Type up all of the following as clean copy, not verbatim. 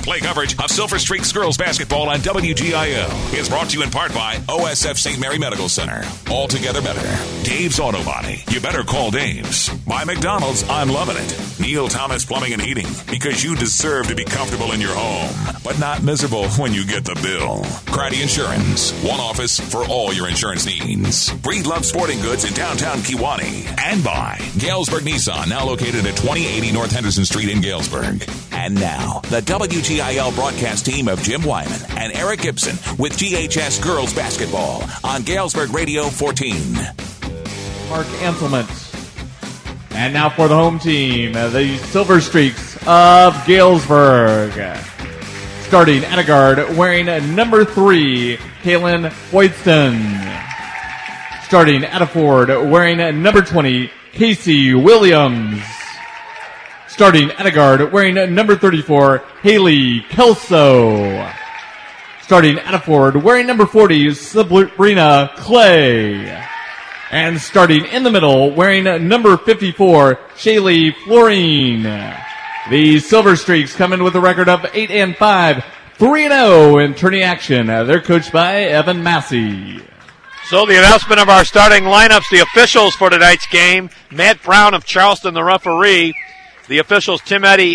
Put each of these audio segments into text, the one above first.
play-by-play coverage of Silver Streaks girls basketball on WGIL is brought to you in part by OSF St. Mary Medical Center. Altogether better. Dave's Auto Body. You better call Dave's. By McDonald's, I'm loving it. Neil Thomas Plumbing and Heating. Because you deserve to be comfortable in your home, but not miserable when you get the bill. Craddy Insurance. One office for all your insurance needs. Breedlove Sporting Goods in downtown Kewanee. And by Galesburg Nissan, now located at 2080 North Henderson Street in Galesburg. And now, the WGIL broadcast team of Jim Wyman and Eric Gibson with GHS Girls Basketball on Galesburg Radio 14. Mark Anselment. And now for the home team, the Silver Streaks of Galesburg. Starting at a guard, wearing number 3, Kaylin Hoytston. Starting at a forward, wearing number 20, Casey Williams. Starting at a guard, wearing number 34, Haley Kelso. Starting at a forward, wearing number 40, Sabrina Clay. And starting in the middle, wearing number 54, Shaylee Florine. The Silver Streaks come in with a record of 8-5, 3-0 in tourney action. They're coached by Evan Massey. So the announcement of our starting lineups, the officials for tonight's game, Matt Brown of Charleston, the referee. The officials, Tim Eddy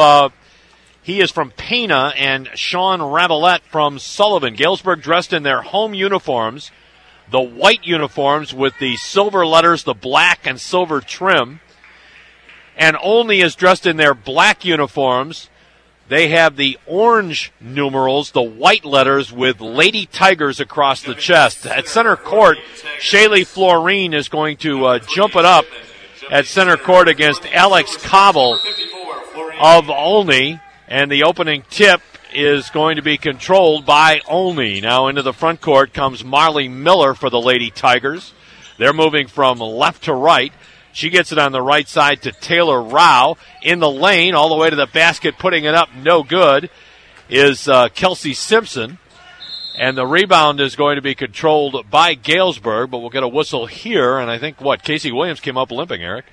he is from Pana, and Sean Ravelette from Sullivan. Galesburg dressed in their home uniforms, the white uniforms with the silver letters, the black and silver trim. And Olney is dressed in their black uniforms. They have the orange numerals, the white letters with Lady Tigers across the chest. At center court, Shaylee Florine is going to jump it up at center court against Alex Cobble of Olney. And the opening tip is going to be controlled by Olney. Now into the front court comes Marley Miller for the Lady Tigers. They're moving from left to right. She gets it on the right side to Taylor Rao. In the lane, all the way to the basket, putting it up, no good, is Kelsey Simpson. And the rebound is going to be controlled by Galesburg, but we'll get a whistle here. And I think, Casey Williams came up limping, Eric.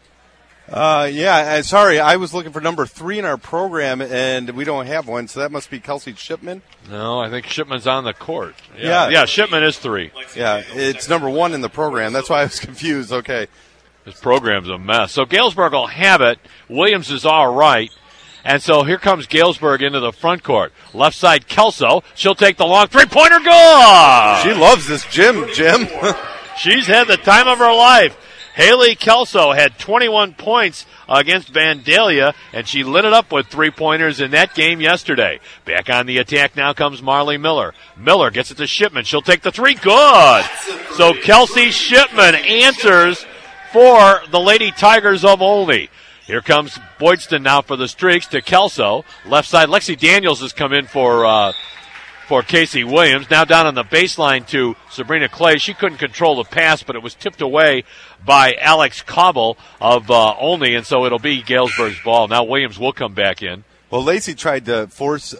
Sorry, I was looking for number 3 in our program, and we don't have one, so that must be Kelsey Shipman. No, I think Shipman's on the court. Yeah, Shipman is 3. Yeah, it's number 1 in the program. That's why I was confused. Okay. This program's a mess. So Galesburg will have it. Williams is all right. And so here comes Galesburg into the front court. Left side, Kelso. She'll take the long three-pointer. Good! She loves this Jim. She's had the time of her life. Haley Kelso had 21 points against Vandalia, and she lit it up with three-pointers in that game yesterday. Back on the attack now comes Marley Miller. Miller gets it to Shipman. She'll take the three. Good! So Kelsey Shipman answers for the Lady Tigers of Olney. Here comes Boydston now for the Streaks to Kelso. Left side, Lexi Daniels has come in for Casey Williams. Now down on the baseline to Sabrina Clay. She couldn't control the pass, but it was tipped away by Alex Cobble of Olney, and so it'll be Galesburg's ball. Now Williams will come back in. Well, Lexi tried to force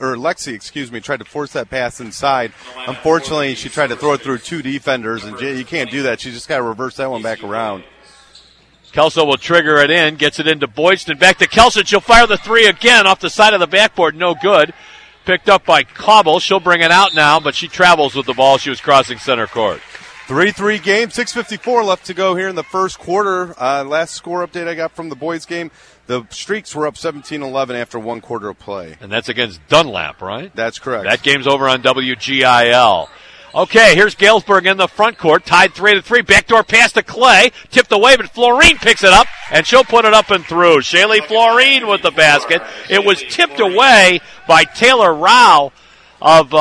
that pass inside. Unfortunately, she tried to throw it through 2 defenders, and you can't do that. She just got to reverse that one back around. Kelso will trigger it in, gets it into Boydston. Back to Kelso. She'll fire the three again off the side of the backboard. No good. Picked up by Cobble. She'll bring it out now, but she travels with the ball. She was crossing center court. 3-3 game, 6:54 left to go here in the first quarter. Last score update I got from the boys game, the Streaks were up 17-11 after 1 quarter of play. And that's against Dunlap, right? That's correct. That game's over on WGIL. Okay, here's Galesburg in the front court, tied 3-3. Backdoor pass to Clay, tipped away, but Florine picks it up, and she'll put it up and through. Shaylee Florine with the basket. It was tipped away by Taylor Rao of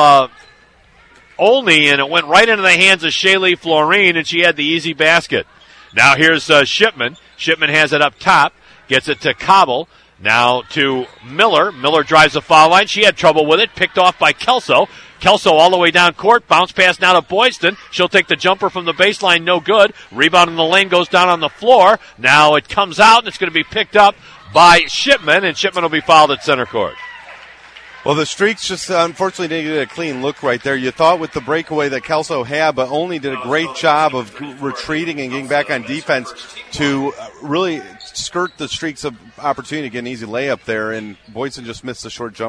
Olney, and it went right into the hands of Shaylee Florine, and she had the easy basket. Now here's Shipman. Shipman has it up top, gets it to Cobble. Now to Miller. Miller drives the foul line. She had trouble with it, picked off by Kelso. Kelso all the way down court. Bounce pass now to Boydston. She'll take the jumper from the baseline. No good. Rebound in the lane goes down on the floor. Now it comes out, and it's going to be picked up by Shipman, and Shipman will be fouled at center court. Well, the Streaks just unfortunately didn't get a clean look right there. You thought with the breakaway that Kelso had, but only did a great job of retreating and getting back on defense to really skirt the Streaks of opportunity to get an easy layup there, and Boydston just missed the short jumper.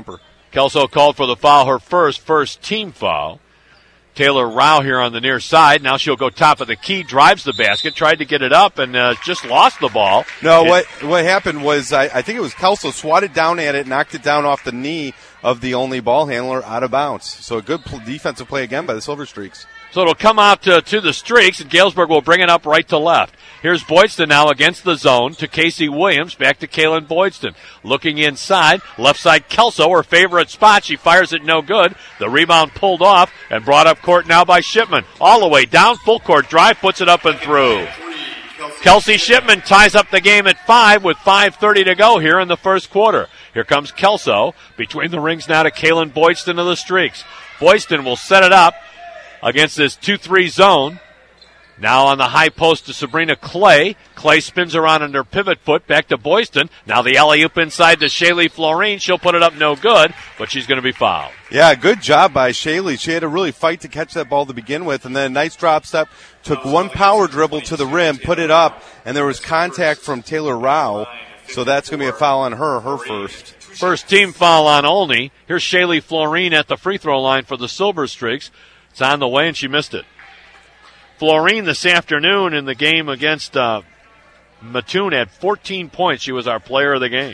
Kelso called for the foul, her first team foul. Taylor Rao here on the near side. Now she'll go top of the key, drives the basket, tried to get it up, and just lost the ball. No, what happened was I think it was Kelso swatted down at it, knocked it down off the knee of the only ball handler out of bounds. So a good defensive play again by the Silver Streaks. So it'll come out to the Streaks, and Galesburg will bring it up right to left. Here's Boydston now against the zone to Casey Williams. Back to Kaylin Boydston. Looking inside. Left side Kelso, her favorite spot. She fires it no good. The rebound pulled off and brought up court now by Shipman. All the way down. Full court drive. Puts it up and through. Kelsey Shipman ties up the game at 5 with 5:30 to go here in the first quarter. Here comes Kelso. Between the rings now to Kaylin Boydston of the Streaks. Boydston will set it up against this 2-3 zone. Now on the high post to Sabrina Clay. Clay spins around on her pivot foot. Back to Boydston. Now the alley-oop inside to Shaylee Florine. She'll put it up no good, but she's going to be fouled. Yeah, good job by Shaylee. She had to really fight to catch that ball to begin with, and then a nice drop step. Took one power dribble to the rim, put it up, and there was contact from Taylor Rao. So that's going to be a foul on her first. First team foul on Olney. Here's Shaylee Florine at the free throw line for the Silver Streaks. It's on the way, and she missed it. Florine this afternoon in the game against Mattoon had 14 points. She was our player of the game.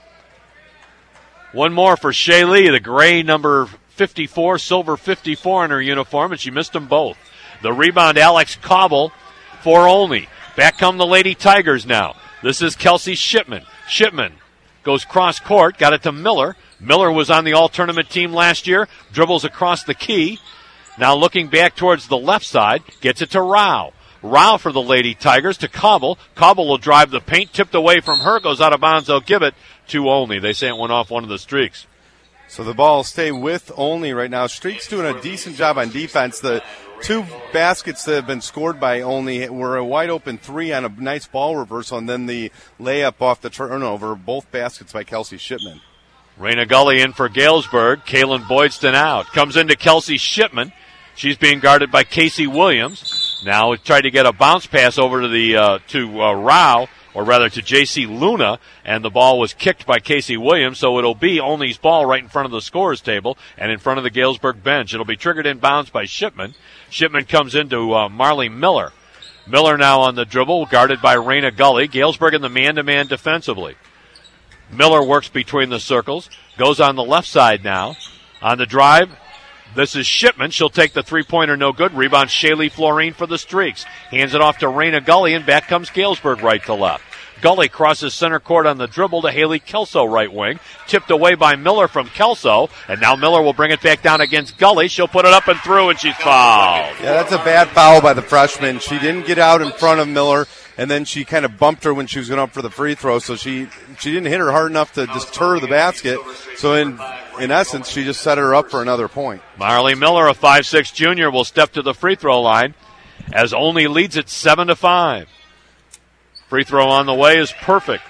One more for Shaylee, the gray number 54, silver 54 in her uniform, and she missed them both. The rebound, Alex Cobble for Olney. Back come the Lady Tigers now. This is Kelsey Shipman. Shipman goes cross court, got it to Miller. Miller was on the all-tournament team last year, dribbles across the key. Now looking back towards the left side, gets it to Rao. Rao for the Lady Tigers to Cobble. Cobble will drive the paint, tipped away from her, goes out of bounds. They'll give it to Olney. They say it went off one of the Streaks. So the ball will stay with Olney right now. Streaks doing a decent job on defense. The two baskets that have been scored by Olney were a wide open 3 on a nice ball reversal, and then the layup off the turnover, both baskets by Kelsey Shipman. Raina Gully in for Galesburg. Kaylin Boydston out. Comes into Kelsey Shipman. She's being guarded by Casey Williams. Now tried to get a bounce pass over to Rao, or rather to J.C. Luna, and the ball was kicked by Casey Williams, so it'll be Olney's ball right in front of the scorer's table and in front of the Galesburg bench. It'll be triggered in bounds by Shipman. Shipman comes into Marley Miller. Miller now on the dribble, guarded by Raina Gully. Galesburg in the man-to-man defensively. Miller works between the circles, goes on the left side now. On the drive, this is Shipman. She'll take the three-pointer, no good. Rebound, Shaylee Florine for the Streaks. Hands it off to Raina Gully, and back comes Galesburg right to left. Gully crosses center court on the dribble to Haley Kelso, right wing. Tipped away by Miller from Kelso, and now Miller will bring it back down against Gully. She'll put it up and through, and she's fouled. Yeah, that's a bad foul by the freshman. She didn't get out in front of Miller, and then she kind of bumped her when she was going up for the free throw, so she didn't hit her hard enough to deter the basket. So in essence, she just set her up for another point. Marley Miller, a 5'6" junior, will step to the free throw line as Olney leads it 7-5. Free throw on the way is perfect.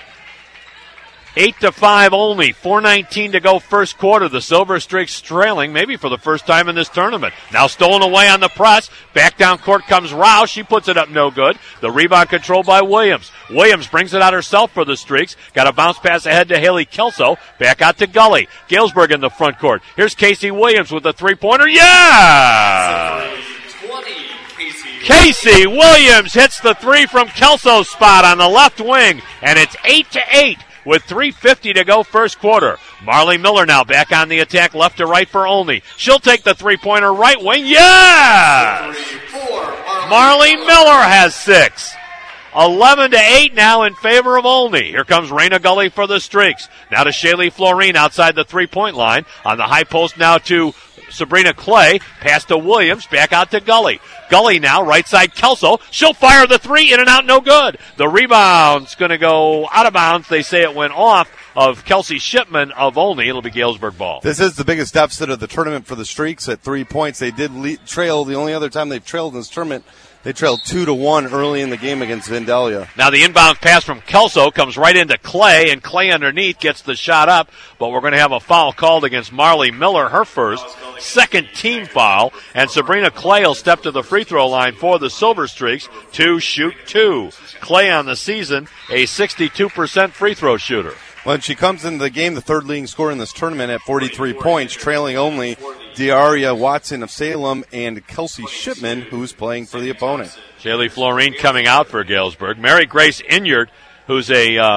8-5 Olney. 4:19 to go first quarter. The Silver Streaks trailing, maybe for the first time in this tournament. Now stolen away on the press. Back down court comes Rao. She puts it up no good. The rebound controlled by Williams. Williams brings it out herself for the Streaks. Got a bounce pass ahead to Haley Kelso. Back out to Gully. Galesburg in the front court. Here's Casey Williams with a three-pointer. Yeah! Casey Williams hits the three from Kelso's spot on the left wing, and it's 8-8 with 3:50 to go first quarter. Marley Miller now back on the attack, left to right for Olney. She'll take the three-pointer right wing. Yes! Marley Miller has 6. 11-8 now in favor of Olney. Here comes Raina Gully for the Streaks. Now to Shaylee Florine outside the three-point line. On the high post now to Sabrina Clay. Pass to Williams. Back out to Gully. Gully now, right side Kelso. She'll fire the three. In and out, no good. The rebound's going to go out of bounds. They say it went off of Kelsey Shipman of Olney. It'll be Galesburg ball. This is the biggest deficit of the tournament for the Streaks at 3 points. They did trail. The only other time they've trailed in this tournament, they trailed 2-1 early in the game against Vandalia. Now the inbound pass from Kelso comes right into Clay, and Clay underneath gets the shot up, but we're going to have a foul called against Marley Miller, her first, second team foul, and Sabrina Clay will step to the free throw line for the Silver Streaks to shoot 2. Clay on the season, a 62% free throw shooter. When she comes into the game, the third leading scorer in this tournament at 43 points, trailing only Diaria Watson of Salem and Kelsey Shipman, who's playing for the opponent. Shaylee Florine coming out for Galesburg. Mary Grace Inyard, who's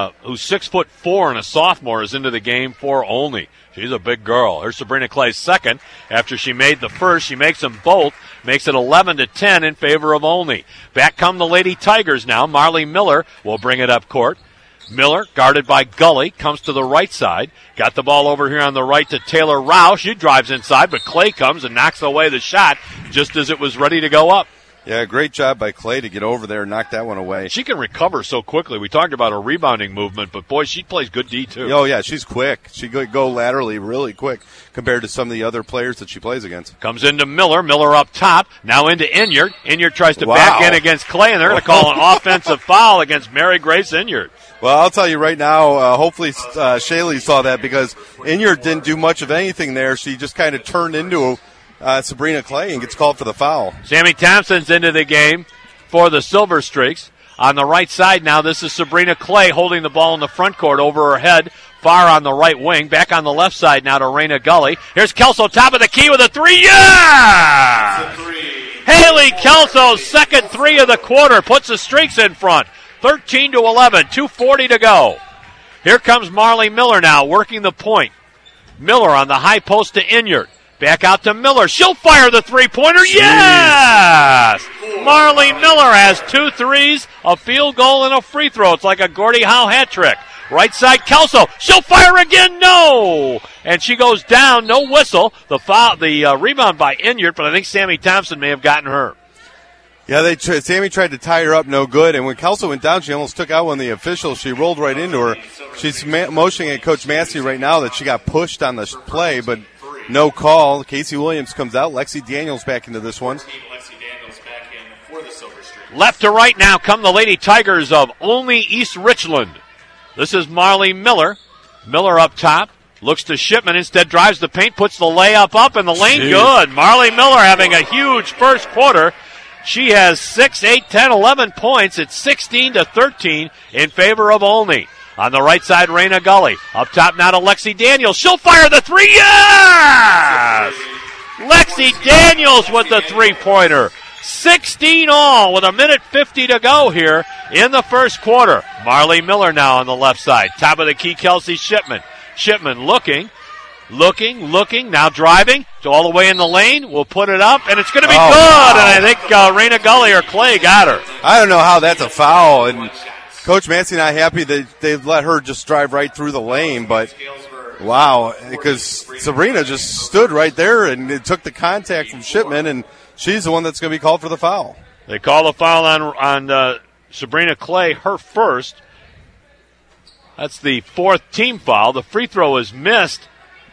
6'4" and a sophomore, is into the game for Olney. She's a big girl. Here's Sabrina Clay second. After she made the first, she makes them both. Makes it 11-10 in favor of Olney. Back come the Lady Tigers now. Marley Miller will bring it up court. Miller, guarded by Gully, comes to the right side. Got the ball over here on the right to Taylor Rao. She drives inside, but Clay comes and knocks away the shot just as it was ready to go up. Yeah, great job by Clay to get over there and knock that one away. She can recover so quickly. We talked about her rebounding movement, but, boy, she plays good D, too. Oh, yeah, she's quick. She could go laterally really quick compared to some of the other players that she plays against. Comes into Miller. Miller up top. Now into Inyard. Inyard tries to back in against Clay, and they're going to call an offensive foul against Mary Grace Inyard. Well, I'll tell you right now, hopefully Shaylee saw that because Inyard didn't do much of anything there. She just kind of turned into Sabrina Clay and gets called for the foul. Sammy Thompson's into the game for the Silver Streaks. On the right side now, this is Sabrina Clay holding the ball in the front court over her head, far on the right wing. Back on the left side now to Raina Gully. Here's Kelso, top of the key with a three. Yeah! Haley Kelso's second three of the quarter puts the Streaks in front. 13-11, 2:40 to go. Here comes Marley Miller now, working the point. Miller on the high post to Inyard. Back out to Miller. She'll fire the three-pointer. Yes! Marley Miller has 2 threes, a field goal, and a free throw. It's like a Gordie Howe hat trick. Right side, Kelso. She'll fire again. No! And she goes down. No whistle. The rebound by Inyard, but I think Sammy Thompson may have gotten her. Yeah, Sammy tried to tie her up, no good. And when Kelso went down, she almost took out one of the officials. She rolled right into her. She's motioning at Coach Massey right now that she got pushed on the play, but no call. Casey Williams comes out. Lexi Daniels back into this one. Left to right now come the Lady Tigers of Olney East Richland. This is Marley Miller. Miller up top. Looks to Shipman. Instead drives the paint, puts the layup up in the lane. Good. Marley Miller having a huge first quarter. She has 6, 8, 10, 11 points. It's 16-13 in favor of Olney. On the right side, Raina Gully. Up top now to Lexi Daniels. She'll fire the three. Yes! Lexi Daniels with the three-pointer. 16 all with 1:50 to go here in the first quarter. Marley Miller now on the left side. Top of the key, Kelsey Shipman. Shipman looking, now driving. So all the way in the lane. We'll put it up, and it's going to be good. Wow. And I think Raina Gully or Clay got her. I don't know how that's a foul. And Coach Massey not happy that they let her just drive right through the lane, but wow, because Sabrina just stood right there and it took the contact from Shipman, and she's the one that's going to be called for the foul. They call the foul on Sabrina Clay, her first. That's the fourth team foul. The free throw is missed.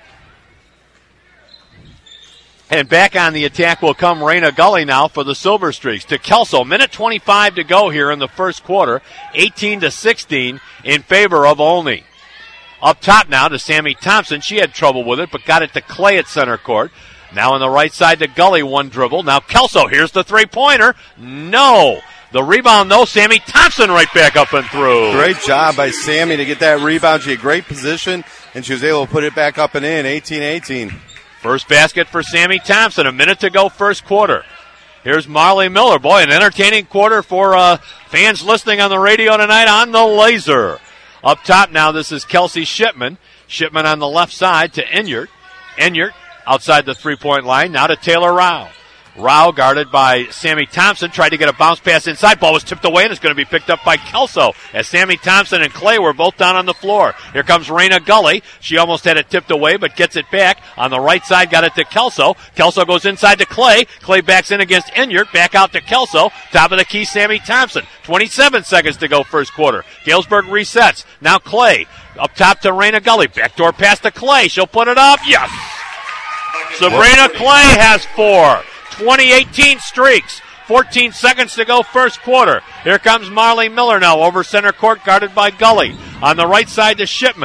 And back on the attack will come Raina Gully now for the Silver Streaks. To Kelso, 1:25 to go here in the first quarter. 18-16 in favor of Olney. Up top now to Sammy Thompson. She had trouble with it, but got it to Clay at center court. Now on the right side to Gully, one dribble. Now Kelso, here's the three-pointer. No. The rebound, though, Sammy Thompson right back up and through. Great job by Sammy to get that rebound. She had great position, and she was able to put it back up and in, 18-18. First basket for Sammy Thompson. 1 minute to go, first quarter. Here's Marley Miller. Boy, an entertaining quarter for fans listening on the radio tonight on the Laser. Up top now, this is Kelsey Shipman. Shipman on the left side to Inyard. Inyard outside the three-point line. Now to Taylor Rao. Rao guarded by Sammy Thompson. Tried to get a bounce pass inside. Ball was tipped away, and it's going to be picked up by Kelso as Sammy Thompson and Clay were both down on the floor. Here comes Raina Gully. She almost had it tipped away, but gets it back. On the right side, got it to Kelso. Kelso goes inside to Clay. Clay backs in against Inyard. Back out to Kelso. Top of the key, Sammy Thompson. 27 seconds to go first quarter. Galesburg resets. Now Clay. Up top to Raina Gully. Backdoor pass to Clay. She'll put it up. Yes! Sabrina Clay has 4. 20-18 Streaks. 14 seconds to go first quarter. Here comes Marley Miller now over center court, guarded by Gully. On the right side to Shipman.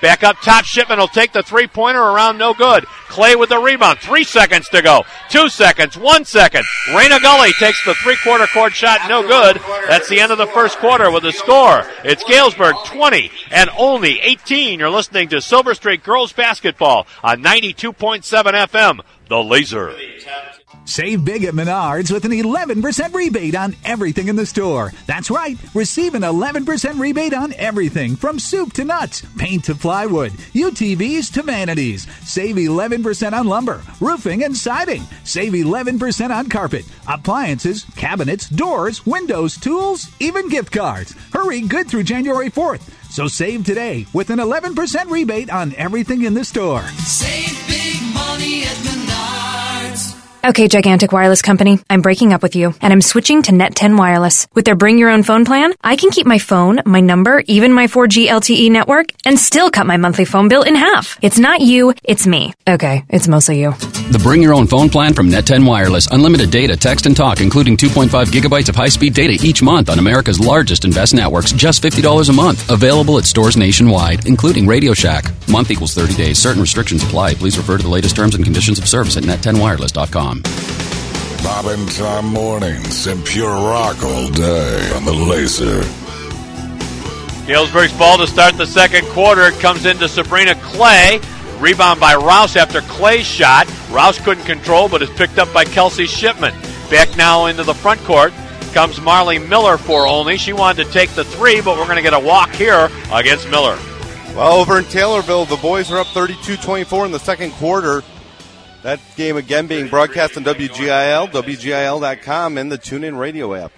Back up top, Shipman will take the three-pointer around, no good. Clay with the rebound, 3 seconds to go. 2 seconds, 1 second. Raina Gully takes the three-quarter court shot, no good. That's the end of the first quarter with the score. It's Galesburg 20 and Olney 18. You're listening to Silver Streak Girls Basketball on 92.7 FM, The Laser. Save big at Menards with an 11% rebate on everything in the store. That's right. Receive an 11% rebate on everything from soup to nuts, paint to plywood, UTVs to vanities. Save 11% on lumber, roofing, and siding. Save 11% on carpet, appliances, cabinets, doors, windows, tools, even gift cards. Hurry, good through January 4th. So save today with an 11% rebate on everything in the store. Save big money at Menards. Okay, Gigantic Wireless Company, I'm breaking up with you, and I'm switching to Net 10 Wireless. With their Bring Your Own Phone plan, I can keep my phone, my number, even my 4G LTE network, and still cut my monthly phone bill in half. It's not you, it's me. Okay, it's mostly you. The Bring Your Own Phone plan from Net 10 Wireless. Unlimited data, text, and talk, including 2.5 gigabytes of high-speed data each month on America's largest and best networks, just $50 a month. Available at stores nationwide, including Radio Shack. Month equals 30 days. Certain restrictions apply. Please refer to the latest terms and conditions of service at net10wireless.com. Bob and Tom mornings and pure rock all day on the Laser. Galesburg's ball to start the second quarter. It comes into Sabrina Clay. Rebound by Rouse after Clay's shot. Rouse couldn't control, but is picked up by Kelsey Shipman. Back now into the front court comes Marley Miller for Olney. She wanted to take the three, but we're going to get a walk here against Miller. Well, over in Taylorville, the boys are up 32-24 in the second quarter. That game again being broadcast on WGIL, WGIL.com, and the TuneIn radio app.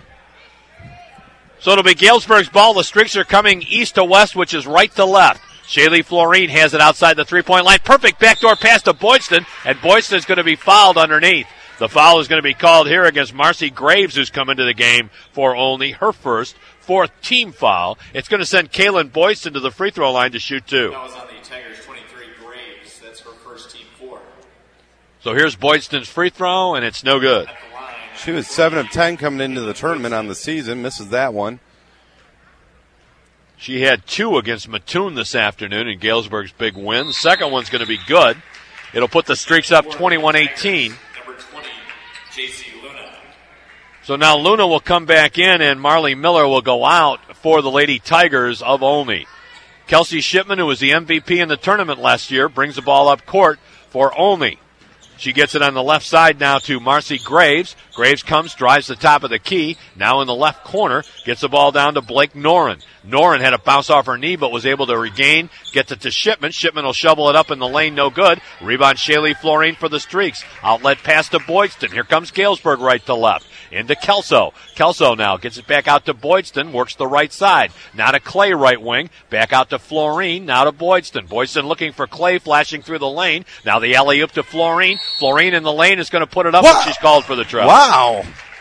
So it'll be Galesburg's ball. The streaks are coming east to west, which is right to left. Shaylee Florine has it outside the three-point line. Perfect backdoor pass to Boydston, and Boydston's going to be fouled underneath. The foul is going to be called here against Marcy Graves, who's come into the game for only her fourth team foul. It's going to send Kaylin Boydston to the free throw line to shoot two. That was on the Tigers' 23, Graves. That's her first team 4. So here's Boydston's free throw, and it's no good. She was 7 of 10 coming into the tournament on the season. Misses that one. She had 2 against Mattoon this afternoon in Galesburg's big win. The second one's going to be good. It'll put the streaks up 21-18. Number 20, J.C. Luna. So now Luna will come back in, and Marley Miller will go out for the Lady Tigers of Olney. Kelsey Shipman, who was the MVP in the tournament last year, brings the ball up court for Olney. She gets it on the left side now to Marcy Graves. Graves comes, drives the top of the key. Now in the left corner, gets the ball down to Blake Noren. Noren had a bounce off her knee, but was able to regain. Gets it to Shipman. Shipman will shovel it up in the lane, no good. Rebound Shaylee Florine for the Streaks. Outlet pass to Boydston. Here comes Galesburg right to left. Into Kelso. Kelso now gets it back out to Boydston. Works the right side. Now to Clay right wing. Back out to Florine. Now to Boydston. Boydston looking for Clay, flashing through the lane. Now the alley-oop to Florine. Florine in the lane is going to put it up, but she's called for the travel. Wow.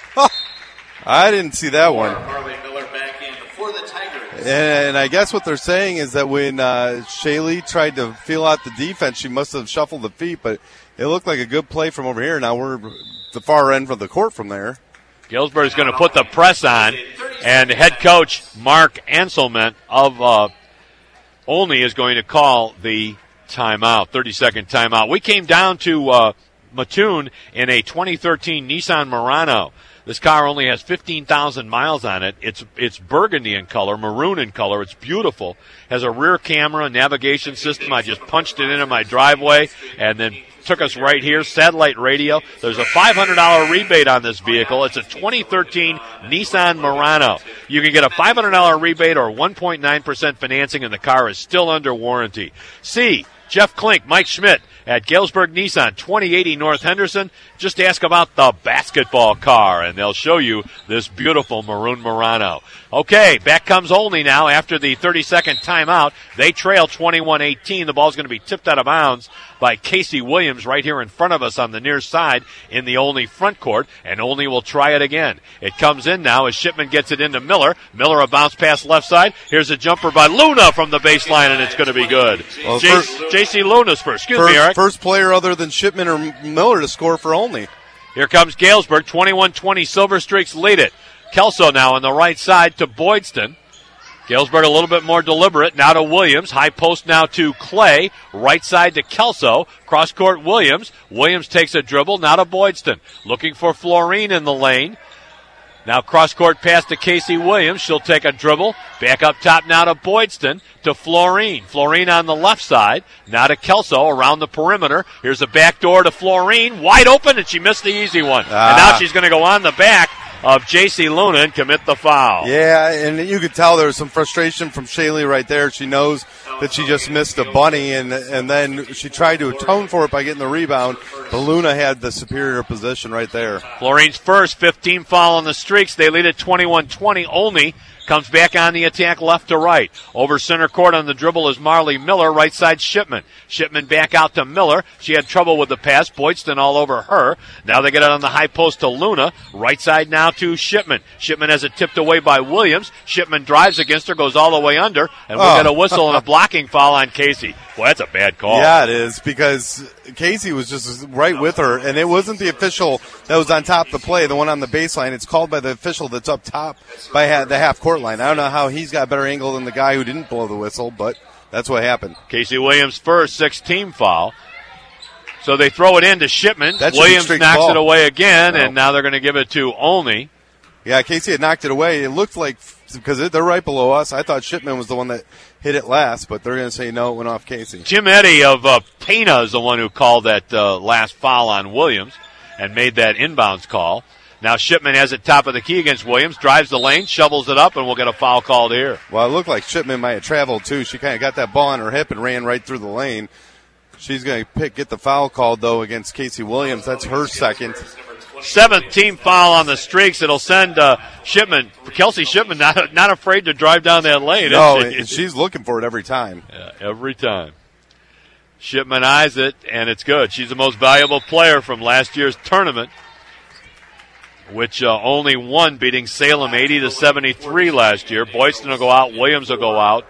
I didn't see that one. Marley Miller back in for the Tigers. And I guess what they're saying is that when Shaylee tried to feel out the defense, she must have shuffled the feet, but it looked like a good play from over here. Now we're the far end of the court from there. Galesburg is going to put the press on, and head coach Mark Anselman of Olney is going to call the timeout, 30-second timeout. We came down to Mattoon in a 2013 Nissan Murano. This car only has 15,000 miles on it. It's burgundy in color, maroon in color. It's beautiful. Has a rear camera, navigation system. I just punched it into my driveway and then took us right here. Satellite radio. There's a $500 rebate on this vehicle. It's a 2013 Nissan Murano. You can get a $500 rebate or 1.9% financing, and the car is still under warranty. See Jeff Klink, Mike Schmidt at Galesburg Nissan, 2080 North Henderson. Just ask about the basketball car, and they'll show you this beautiful maroon Murano. Okay, back comes Olney now after the 30-second timeout. They trail 21-18. The ball's going to be tipped out of bounds by Casey Williams right here in front of us on the near side in the Olney front court, and Olney will try it again. It comes in now as Shipman gets it into Miller. Miller a bounce pass left side. Here's a jumper by Luna from the baseline, and it's going to be good. Well, J.C. Luna's first. Excuse me, Eric. First player other than Shipman or Miller to score for Olney. Here comes Galesburg. 21-20. Silver Streaks lead it. Kelso now on the right side to Boydston. Galesburg a little bit more deliberate. Now to Williams. High post now to Clay. Right side to Kelso. Cross court Williams. Williams takes a dribble. Now to Boydston. Looking for Florine in the lane. Now cross court pass to Casey Williams. She'll take a dribble. Back up top now to Boydston. To Florine. Florine on the left side. Now to Kelso around the perimeter. Here's a back door to Florine. Wide open, and she missed the easy one. And now she's going to go on the back of J.C. Luna and commit the foul. Yeah, and you could tell there was some frustration from Shaylee right there. She knows that she just missed a bunny, and then she tried to atone for it by getting the rebound, but Luna had the superior position right there. Florine's first 15 foul on the streaks. They lead at 21-20. Olney comes back on the attack left to right. Over center court on the dribble is Marley Miller, right side Shipman. Shipman back out to Miller. She had trouble with the pass. Boydston all over her. Now they get it on the high post to Luna. Right side now to Shipman. Shipman has it tipped away by Williams. Shipman drives against her, goes all the way under, and we'll get a whistle and a blocking foul on Casey. Boy, that's a bad call. Yeah, it is, because Casey was just right with her, and it wasn't the official that was on top of the play, the one on the baseline. It's called by the official that's up top by the half-court line. I don't know how he's got a better angle than the guy who didn't blow the whistle, but that's what happened. Casey Williams' first 6-team foul. So they throw it in to Shipman. Williams knocks it away again, and now they're going to give it to Olney. Yeah, Casey had knocked it away. It looked like, because they're right below us, I thought Shipman was the one that hit it last, but they're going to say no, it went off Casey. Jim Eddy of Pena is the one who called that last foul on Williams and made that inbounds call. Now Shipman has it top of the key against Williams, drives the lane, shovels it up, and we'll get a foul called here. Well, it looked like Shipman might have traveled, too. She kind of got that ball on her hip and ran right through the lane. She's going to get the foul called, though, against Casey Williams. That's her second. 7th team foul on the streaks. It'll send Shipman, Kelsey Shipman, not afraid to drive down that lane. No, and she's looking for it every time. Yeah, every time. Shipman eyes it, and it's good. She's the most valuable player from last year's tournament, which only won, beating Salem 80-73 last year. Boydston will go out. Williams will go out.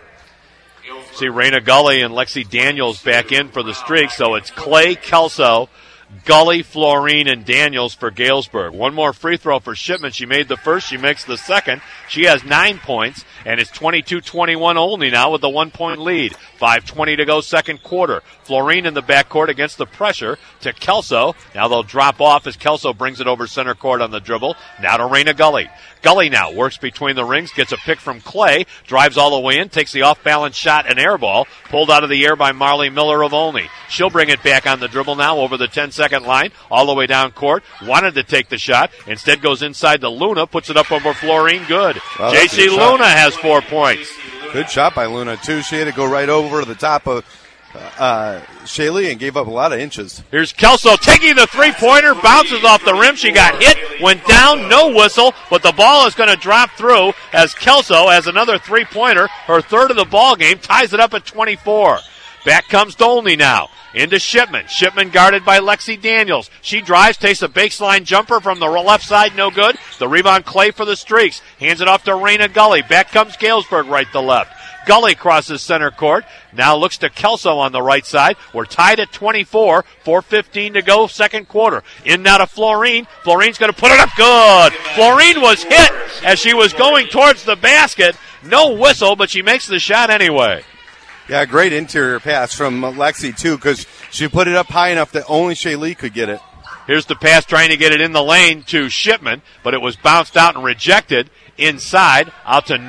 See Raina Gully and Lexi Daniels back in for the streak. So it's Clay, Kelso, Gully, Florine, and Daniels for Galesburg. One more free throw for Shipman. She made the first. She makes the second. She has 9 points, and it's 22-21 only now with the 1-point lead. 5:20 to go, second quarter. Florine in the backcourt against the pressure to Kelso. Now they'll drop off as Kelso brings it over center court on the dribble. Now to Raina Gully. Gully now works between the rings, gets a pick from Clay, drives all the way in, takes the off-balance shot, an air ball, pulled out of the air by Marley Miller of Olney. She'll bring it back on the dribble now over the 10-second line, all the way down court. Wanted to take the shot, instead goes inside to Luna, puts it up over Florine, good. Well, J.C. Luna has 4 points. Good shot by Luna, too. She had to go right over the top of Shaylee and gave up a lot of inches. Here's Kelso taking the three-pointer, bounces off the rim. She got hit, went down, no whistle, but the ball is going to drop through as Kelso has another three-pointer, her third of the ball game, ties it up at 24. Back comes Dolney now. Into Shipman. Shipman guarded by Lexi Daniels. She drives, takes a baseline jumper from the left side, no good. The rebound, Clay for the streaks. Hands it off to Raina Gully. Back comes Galesburg right to left. Gully crosses center court. Now looks to Kelso on the right side. We're tied at 24. 4:15 to go, second quarter. In now to Florine. Florine's going to put it up. Good. Florine was hit as she was going towards the basket. No whistle, but she makes the shot anyway. Yeah, great interior pass from Lexi, too, because she put it up high enough that only Shaylee could get it. Here's the pass trying to get it in the lane to Shipman, but it was bounced out and rejected inside, out to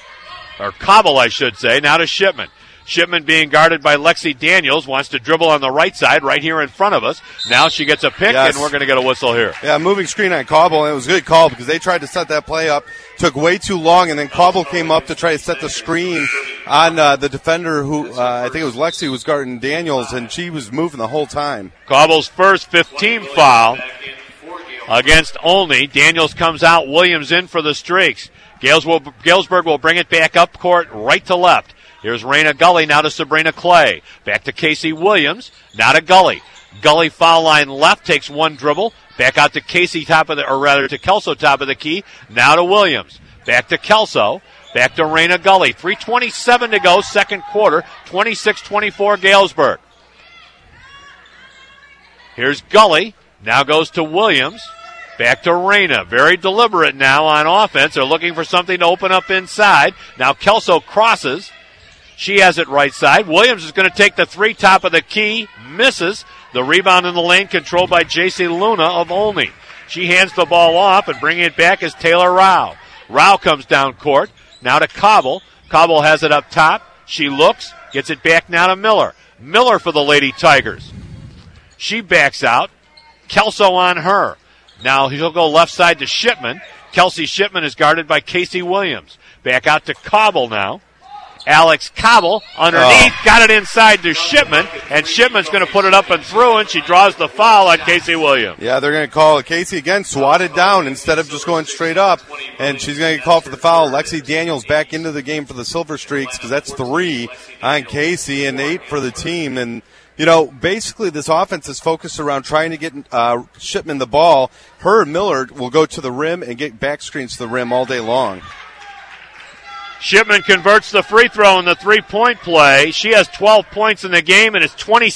Cobble, I should say, now to Shipman. Shipman being guarded by Lexi Daniels, wants to dribble on the right side right here in front of us. Now she gets a pick, and we're going to get a whistle here. Yeah, moving screen on Cobble, and it was a good call because they tried to set that play up. Took way too long, and then Cobble came up to try to set the screen on the defender who, I think it was Lexi, who was guarding Daniels, and she was moving the whole time. Cobble's first 15 foul against Olney. Daniels comes out, Williams in for the streaks. Galesburg will bring it back up court right to left. Here's Raina Gully, now to Sabrina Clay. Back to Casey Williams, now to Gully. Gully foul line left, takes one dribble. Back out to Casey to Kelso top of the key. Now to Williams. Back to Kelso. Back to Raina Gully. 3:27 to go, second quarter. 26-24 Galesburg. Here's Gully. Now goes to Williams. Back to Reyna. Very deliberate now on offense. They're looking for something to open up inside. Now Kelso crosses. She has it right side. Williams is going to take the three, top of the key. Misses. The rebound in the lane controlled by J.C. Luna of Olney. She hands the ball off, and bringing it back is Taylor Rao. Rao comes down court. Now to Cobble. Cobble has it up top. She looks. Gets it back now to Miller. Miller for the Lady Tigers. She backs out. Kelso on her. Now he'll go left side to Shipman. Kelsey Shipman is guarded by Casey Williams. Back out to Cobble now. Alex Cobble underneath, got it inside to Shipman, and Shipman's going to put it up and through, and she draws the foul on Casey Williams. Yeah, they're going to call it. Casey again, swatted down instead of just going straight up, and she's going to get called for the foul. Lexi Daniels back into the game for the Silver Streaks, because that's 3 on Casey and 8 for the team. And, you know, basically this offense is focused around trying to get Shipman the ball. Her and Miller will go to the rim and get back screens to the rim all day long. Shipman converts the free throw in the three-point play. She has 12 points in the game, and it's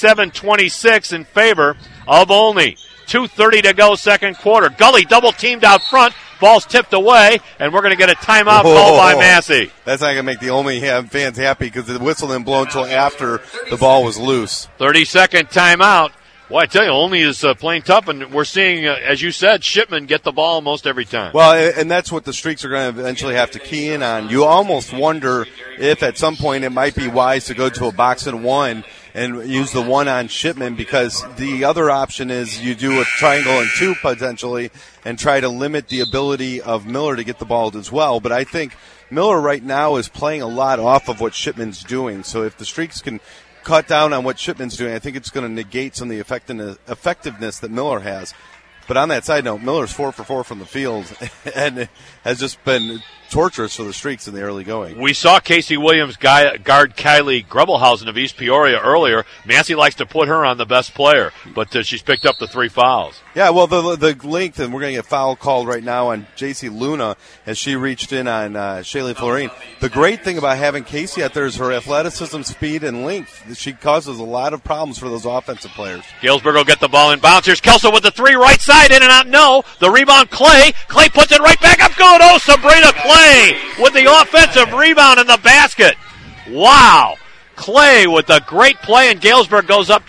27-26 in favor of Olney. 2:30 to go, second quarter. Gully double-teamed out front. Ball's tipped away, and we're going to get a timeout called by Massey. That's not going to make the Olney fans happy because the whistle didn't blow until after the ball was loose. 30-second timeout. Well, I tell you, Olney is playing tough, and we're seeing, as you said, Shipman get the ball almost every time. Well, and that's what the Streaks are going to eventually have to key in on. You almost wonder if at some point it might be wise to go to a box and one and use the one on Shipman, because the other option is you do a triangle and two potentially and try to limit the ability of Miller to get the ball as well. But I think Miller right now is playing a lot off of what Shipman's doing. So if the Streaks can cut down on what Shipman's doing, I think it's going to negate some of the effectiveness that Miller has. But on that side note, Miller's 4 for 4 from the field and has just been torturous for the Streaks in the early going. We saw Casey Williams guard Kylie Grebelhausen of East Peoria earlier. Massey likes to put her on the best player, but she's picked up the 3 fouls. Yeah, well, the length, and we're going to get foul called right now on J.C. Luna as she reached in on Shaylee Florine. The great thing about having Casey out there is her athleticism, speed, and length. She causes a lot of problems for those offensive players. Galesburg will get the ball in bounds. Here's Kelso with the 3 right side, in and out. No, the rebound, Clay. Clay puts it right back up. Good. Oh, Sabrina Clay with the offensive rebound in the basket. Wow. Clay with a great play, and Galesburg goes up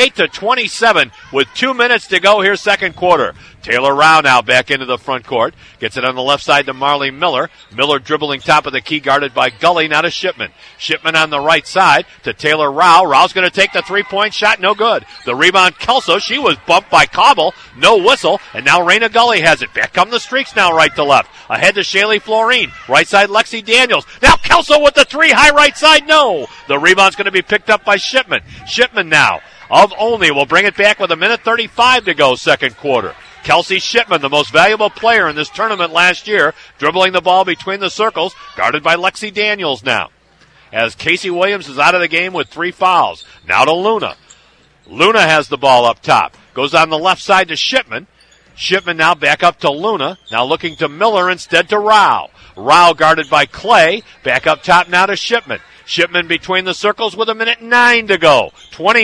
28-27 with 2 minutes to go here, second quarter. Taylor Rao now back into the front court. Gets it on the left side to Marley Miller. Miller dribbling top of the key, guarded by Gully, now to Shipman. Shipman on the right side to Taylor Rao. Rao's going to take the three-point shot, no good. The rebound, Kelso. She was bumped by Cobble. No whistle, and now Reyna Gully has it. Back come the Streaks now right to left. Ahead to Shaylee Florine. Right side, Lexi Daniels. Now Kelso with the 3, high right side, no. The rebound's going to be picked up by Shipman. Shipman now of Olney will bring it back with 1:35 to go, second quarter. Kelsey Shipman, the most valuable player in this tournament last year, dribbling the ball between the circles, guarded by Lexi Daniels now. As Casey Williams is out of the game with 3 fouls. Now to Luna. Luna has the ball up top. Goes on the left side to Shipman. Shipman now back up to Luna. Now looking to Miller instead to Rao. Rao guarded by Clay. Back up top now to Shipman. Shipman between the circles with 1:09 to go.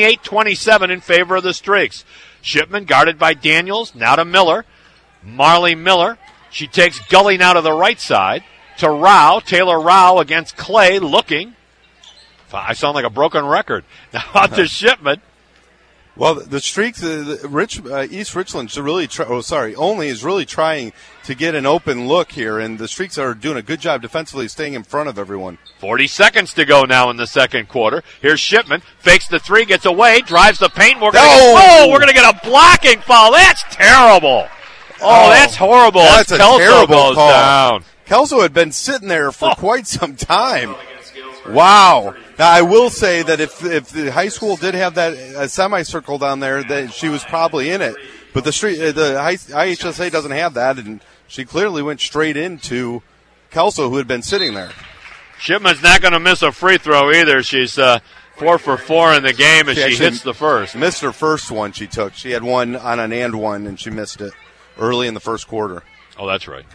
28-27 in favor of the Streaks. Shipman guarded by Daniels. Now to Miller. Marley Miller. She takes Gully now to the right side. To Rao. Taylor Rao against Clay looking. I sound like a broken record. Now out to Shipman. Well, the Streaks, East Richland should really Olney is really trying to get an open look here, and the Streaks are doing a good job defensively staying in front of everyone. 40 seconds to go now in the second quarter. Here's Shipman, fakes the 3, gets away, drives the paint. We're going to get a blocking foul. That's terrible. Oh, that's horrible. That's a terrible goes call. Down. Kelso had been sitting there for quite some time. Wow. Now, I will say that if the high school did have that semicircle down there, that she was probably in it. But the IHSA doesn't have that, and she clearly went straight into Kelso, who had been sitting there. Shipman's not going to miss a free throw either. She's 4 for 4 in the game as she hits the first. Missed her first one she took. She had one on an and one, and she missed it early in the first quarter. Oh, that's right.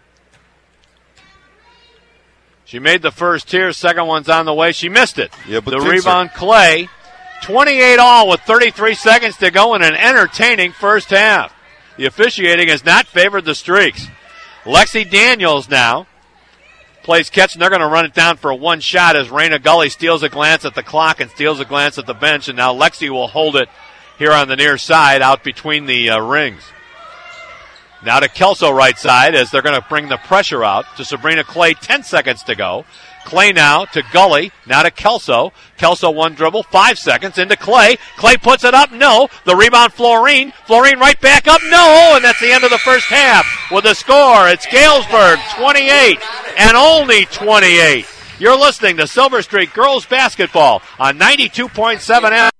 She made the first here. Second one's on the way. She missed it. Yeah, but the rebound, Clay. 28 all with 33 seconds to go in an entertaining first half. The officiating has not favored the Streaks. Lexi Daniels now plays catch, and they're going to run it down for a one shot as Raina Gully steals a glance at the clock and steals a glance at the bench, and now Lexi will hold it here on the near side out between the rings. Now to Kelso right side as they're going to bring the pressure out to Sabrina Clay. 10 seconds to go. Clay now to Gully. Now to Kelso. Kelso one dribble. 5 seconds into Clay. Clay puts it up. No. The rebound Florine. Florine right back up. No. And that's the end of the first half. With the score, it's Galesburg 28 and only 28. You're listening to Silver Streak Girls Basketball on 92.7 FM.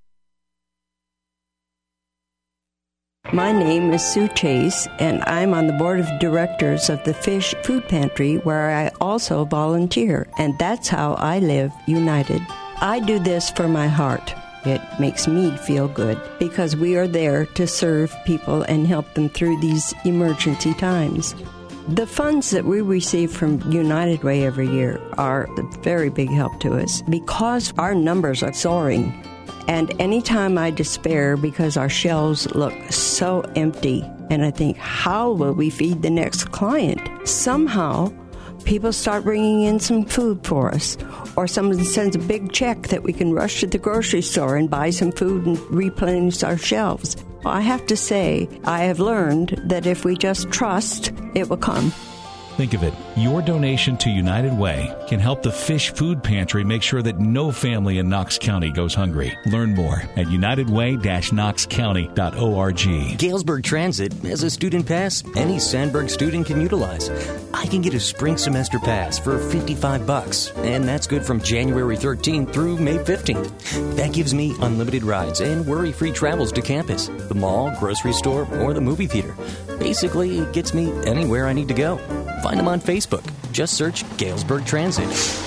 My name is Sue Chase, and I'm on the board of directors of the Fish Food Pantry, where I also volunteer, and that's how I live united. I do this for my heart. It makes me feel good because we are there to serve people and help them through these emergency times. The funds that we receive from United Way every year are a very big help to us because our numbers are soaring. And anytime I despair because our shelves look so empty, and I think, how will we feed the next client? Somehow, people start bringing in some food for us, or someone sends a big check that we can rush to the grocery store and buy some food and replenish our shelves. Well, I have to say, I have learned that if we just trust, it will come. Think of it. Your donation to United Way can help the Fish Food Pantry make sure that no family in Knox County goes hungry. Learn more at unitedway-knoxcounty.org. Galesburg Transit has a student pass any Sandburg student can utilize. I can get a spring semester pass for $55, and that's good from January 13th through May 15th. That gives me unlimited rides and worry-free travels to campus, the mall, grocery store, or the movie theater. Basically, it gets me anywhere I need to go. Find them on Facebook. Just search Galesburg Transit.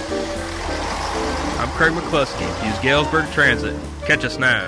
I'm Craig McCluskey. Use Galesburg Transit. Catch us now.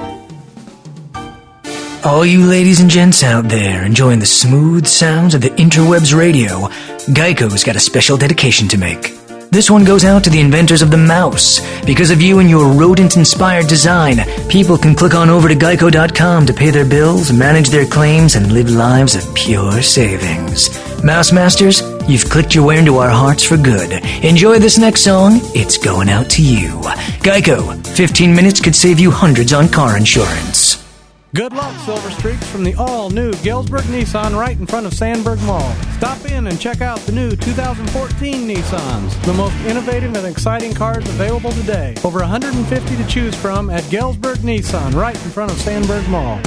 All you ladies and gents out there enjoying the smooth sounds of the interwebs radio, Geico's got a special dedication to make. This one goes out to the inventors of the mouse. Because of you and your rodent-inspired design, people can click on over to Geico.com to pay their bills, manage their claims, and live lives of pure savings. Mouse Masters, you've clicked your way into our hearts for good. Enjoy this next song. It's going out to you. Geico, 15 minutes could save you hundreds on car insurance. Good luck, Silver Streaks, from the all-new Galesburg Nissan right in front of Sandburg Mall. Stop in and check out the new 2014 Nissans, the most innovative and exciting cars available today. Over 150 to choose from at Galesburg Nissan right in front of Sandburg Mall.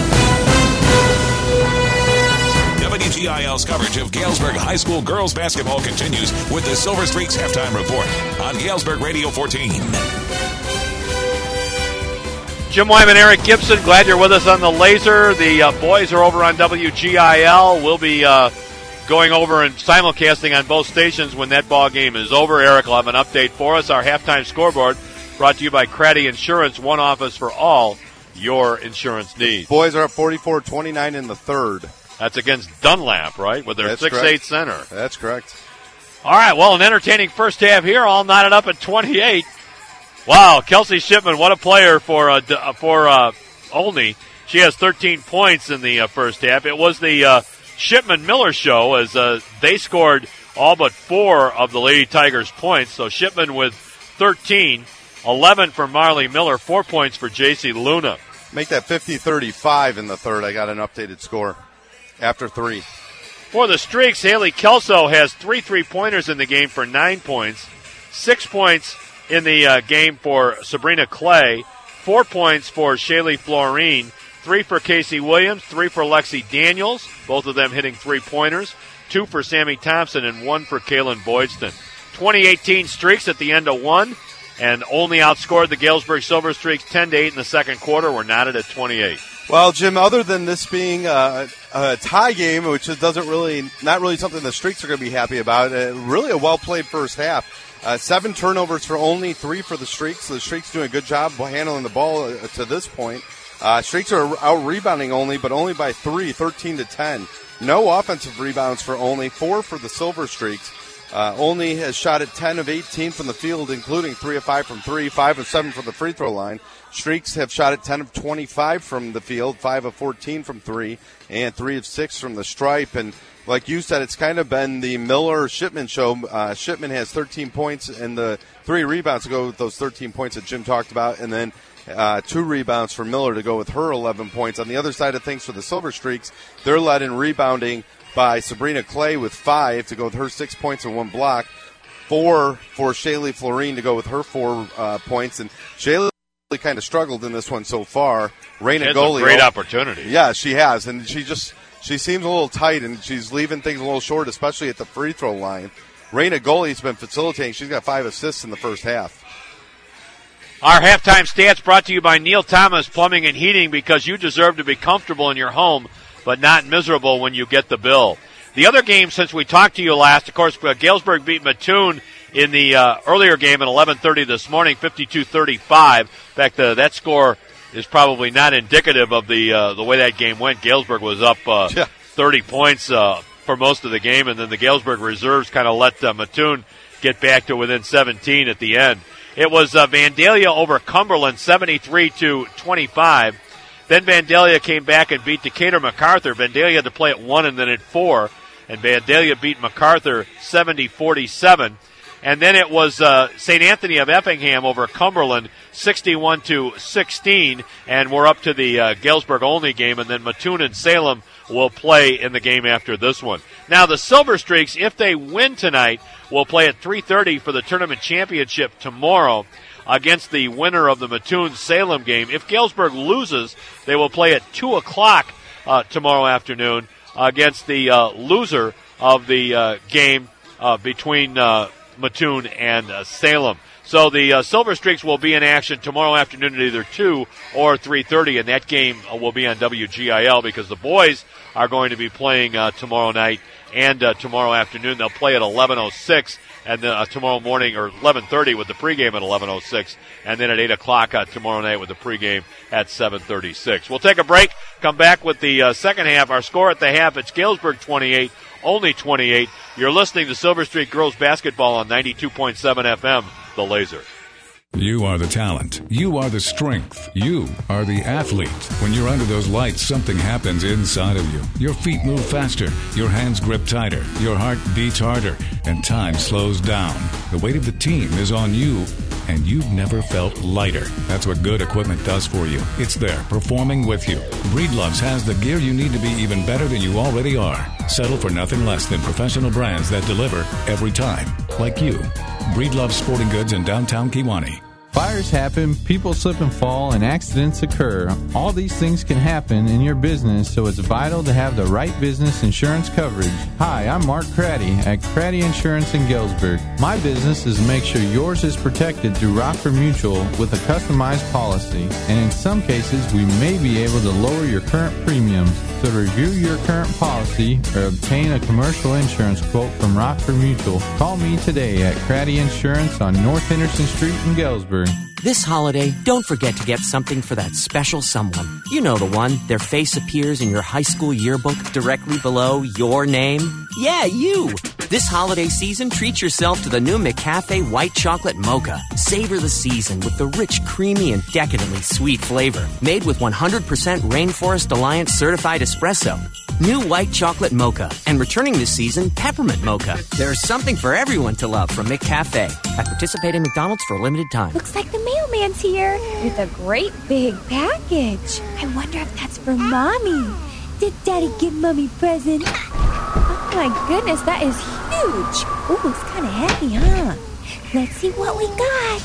WGIL's coverage of Galesburg High School girls basketball continues with the Silver Streaks halftime report on Galesburg Radio 14. Jim Wyman, Eric Gibson, glad you're with us on the laser. The boys are over on WGIL. We'll be going over and simulcasting on both stations when that ball game is over. Eric will have an update for us. Our halftime scoreboard brought to you by Craddy Insurance, one office for all your insurance needs. Boys are up 44-29 in the third. That's against Dunlap, right, with their 6'8" center. That's correct. All right, well, an entertaining first half here, all knotted up at 28. Wow, Kelsey Shipman, what a player for Olney. She has 13 points in the first half. It was the Shipman-Miller show as they scored all but 4 of the Lady Tigers' points. So Shipman with 13, 11 for Marley Miller, 4 points for J.C. Luna. Make that 50-35 in the third. I got an updated score after 3. For the Streaks, Haley Kelso has 3 3-pointers in the game for 9 points, 6 points in the game for Sabrina Clay, 4 points for Shaylee Florine, 3 for Casey Williams, 3 for Lexi Daniels, both of them hitting 3-pointers, 2 for Sammy Thompson, and 1 for Kaylin Boydston. 2018 Streaks at the end of 1, and only outscored the Galesburg Silver Streaks 10-8 in the second quarter. We're knotted at 28. Well, Jim, other than this being a tie game, which not really something the Streaks are going to be happy about, really a well-played first half. 7 turnovers for Olney, 3 for the Streaks. So the Streaks doing a good job handling the ball to this point. Streaks are out-rebounding Olney, but only by 3, 13-10. No offensive rebounds for Olney, 4 for the Silver Streaks. Olney has shot at 10 of 18 from the field, including 3 of 5 from 3, 5 of 7 from the free throw line. Streaks have shot at 10 of 25 from the field, 5 of 14 from 3, and 3 of 6 from the stripe. And like you said, it's kind of been the Miller-Shipman show. Shipman has 13 points and the 3 rebounds to go with those 13 points that Jim talked about, and then 2 rebounds for Miller to go with her 11 points. On the other side of things for the Silver Streaks, they're led in rebounding by Sabrina Clay with 5 to go with her 6 points and 1 block. 4 for Shaylee Florine to go with her 4 points. And Shaylee kind of struggled in this one so far. Raina Goley, great opportunity. Yeah, she has, and she seems a little tight, and she's leaving things a little short, especially at the free throw line. Raina Goley's been facilitating. She's got 5 assists in the first half. Our halftime stats brought to you by Neil Thomas Plumbing and Heating, because you deserve to be comfortable in your home, but not miserable when you get the bill. The other game since we talked to you last, of course, Galesburg beat Mattoon in the earlier game at 11:30 this morning, 52-35. In fact, that score is probably not indicative of the way that game went. Galesburg was up 30 points for most of the game, and then the Galesburg reserves kind of let Mattoon get back to within 17 at the end. It was Vandalia over Cumberland, 73-25. Then Vandalia came back and beat Decatur MacArthur. Vandalia had to play at 1 and then at 4, and Vandalia beat MacArthur 70-47. And then it was St. Anthony of Effingham over Cumberland, 61-16, and we're up to the Galesburg-only game, and then Mattoon and Salem will play in the game after this one. Now, the Silver Streaks, if they win tonight, will play at 3:30 for the tournament championship tomorrow against the winner of the Mattoon-Salem game. If Galesburg loses, they will play at 2 o'clock tomorrow afternoon against the loser of the game between Mattoon and Salem. So the Silver Streaks will be in action tomorrow afternoon at either 2 or 3:30, and that game will be on WGIL because the boys are going to be playing tomorrow night and tomorrow afternoon. They'll play at 11:06 and then tomorrow morning, or 11:30 with the pregame at 11:06, and then at 8 o'clock tomorrow night with the pregame at 7:36. We'll take a break, come back with the second half. Our score at the half, it's Galesburg 28, only 28. You're listening to Silver Streak Girls Basketball on 92.7 FM, The Laser. You are the talent. You are the strength. You are the athlete. When you're under those lights, something happens inside of you. Your feet move faster. Your hands grip tighter. Your heart beats harder. And time slows down. The weight of the team is on you, and you've never felt lighter. That's what good equipment does for you. It's there, performing with you. Breedloves has the gear you need to be even better than you already are. Settle for nothing less than professional brands that deliver every time. Like you. Breedlove Sporting Goods in downtown Kewanee. Fires happen, people slip and fall, and accidents occur. All these things can happen in your business, so it's vital to have the right business insurance coverage. Hi, I'm Mark Craddy at Craddy Insurance in Galesburg. My business is to make sure yours is protected through Rockford Mutual with a customized policy, and in some cases we may be able to lower your current premiums. So to review your current policy or obtain a commercial insurance quote from Rockford Mutual, call me today at Craddy Insurance on North Henderson Street in Galesburg. This holiday, don't forget to get something for that special someone. You know the one. Their face appears in your high school yearbook directly below your name. Yeah, you! This holiday season, treat yourself to the new McCafe White Chocolate Mocha. Savor the season with the rich, creamy, and decadently sweet flavor. Made with 100% Rainforest Alliance certified espresso. New White Chocolate Mocha. And returning this season, Peppermint Mocha. There's something for everyone to love from McCafe. At participating McDonald's for a limited time. Looks like the mailman's here with a great big package. I wonder if that's for Mommy. Did Daddy give Mommy a present? Oh my goodness, that is huge. Ooh, it's kind of heavy, huh? Let's see what we got.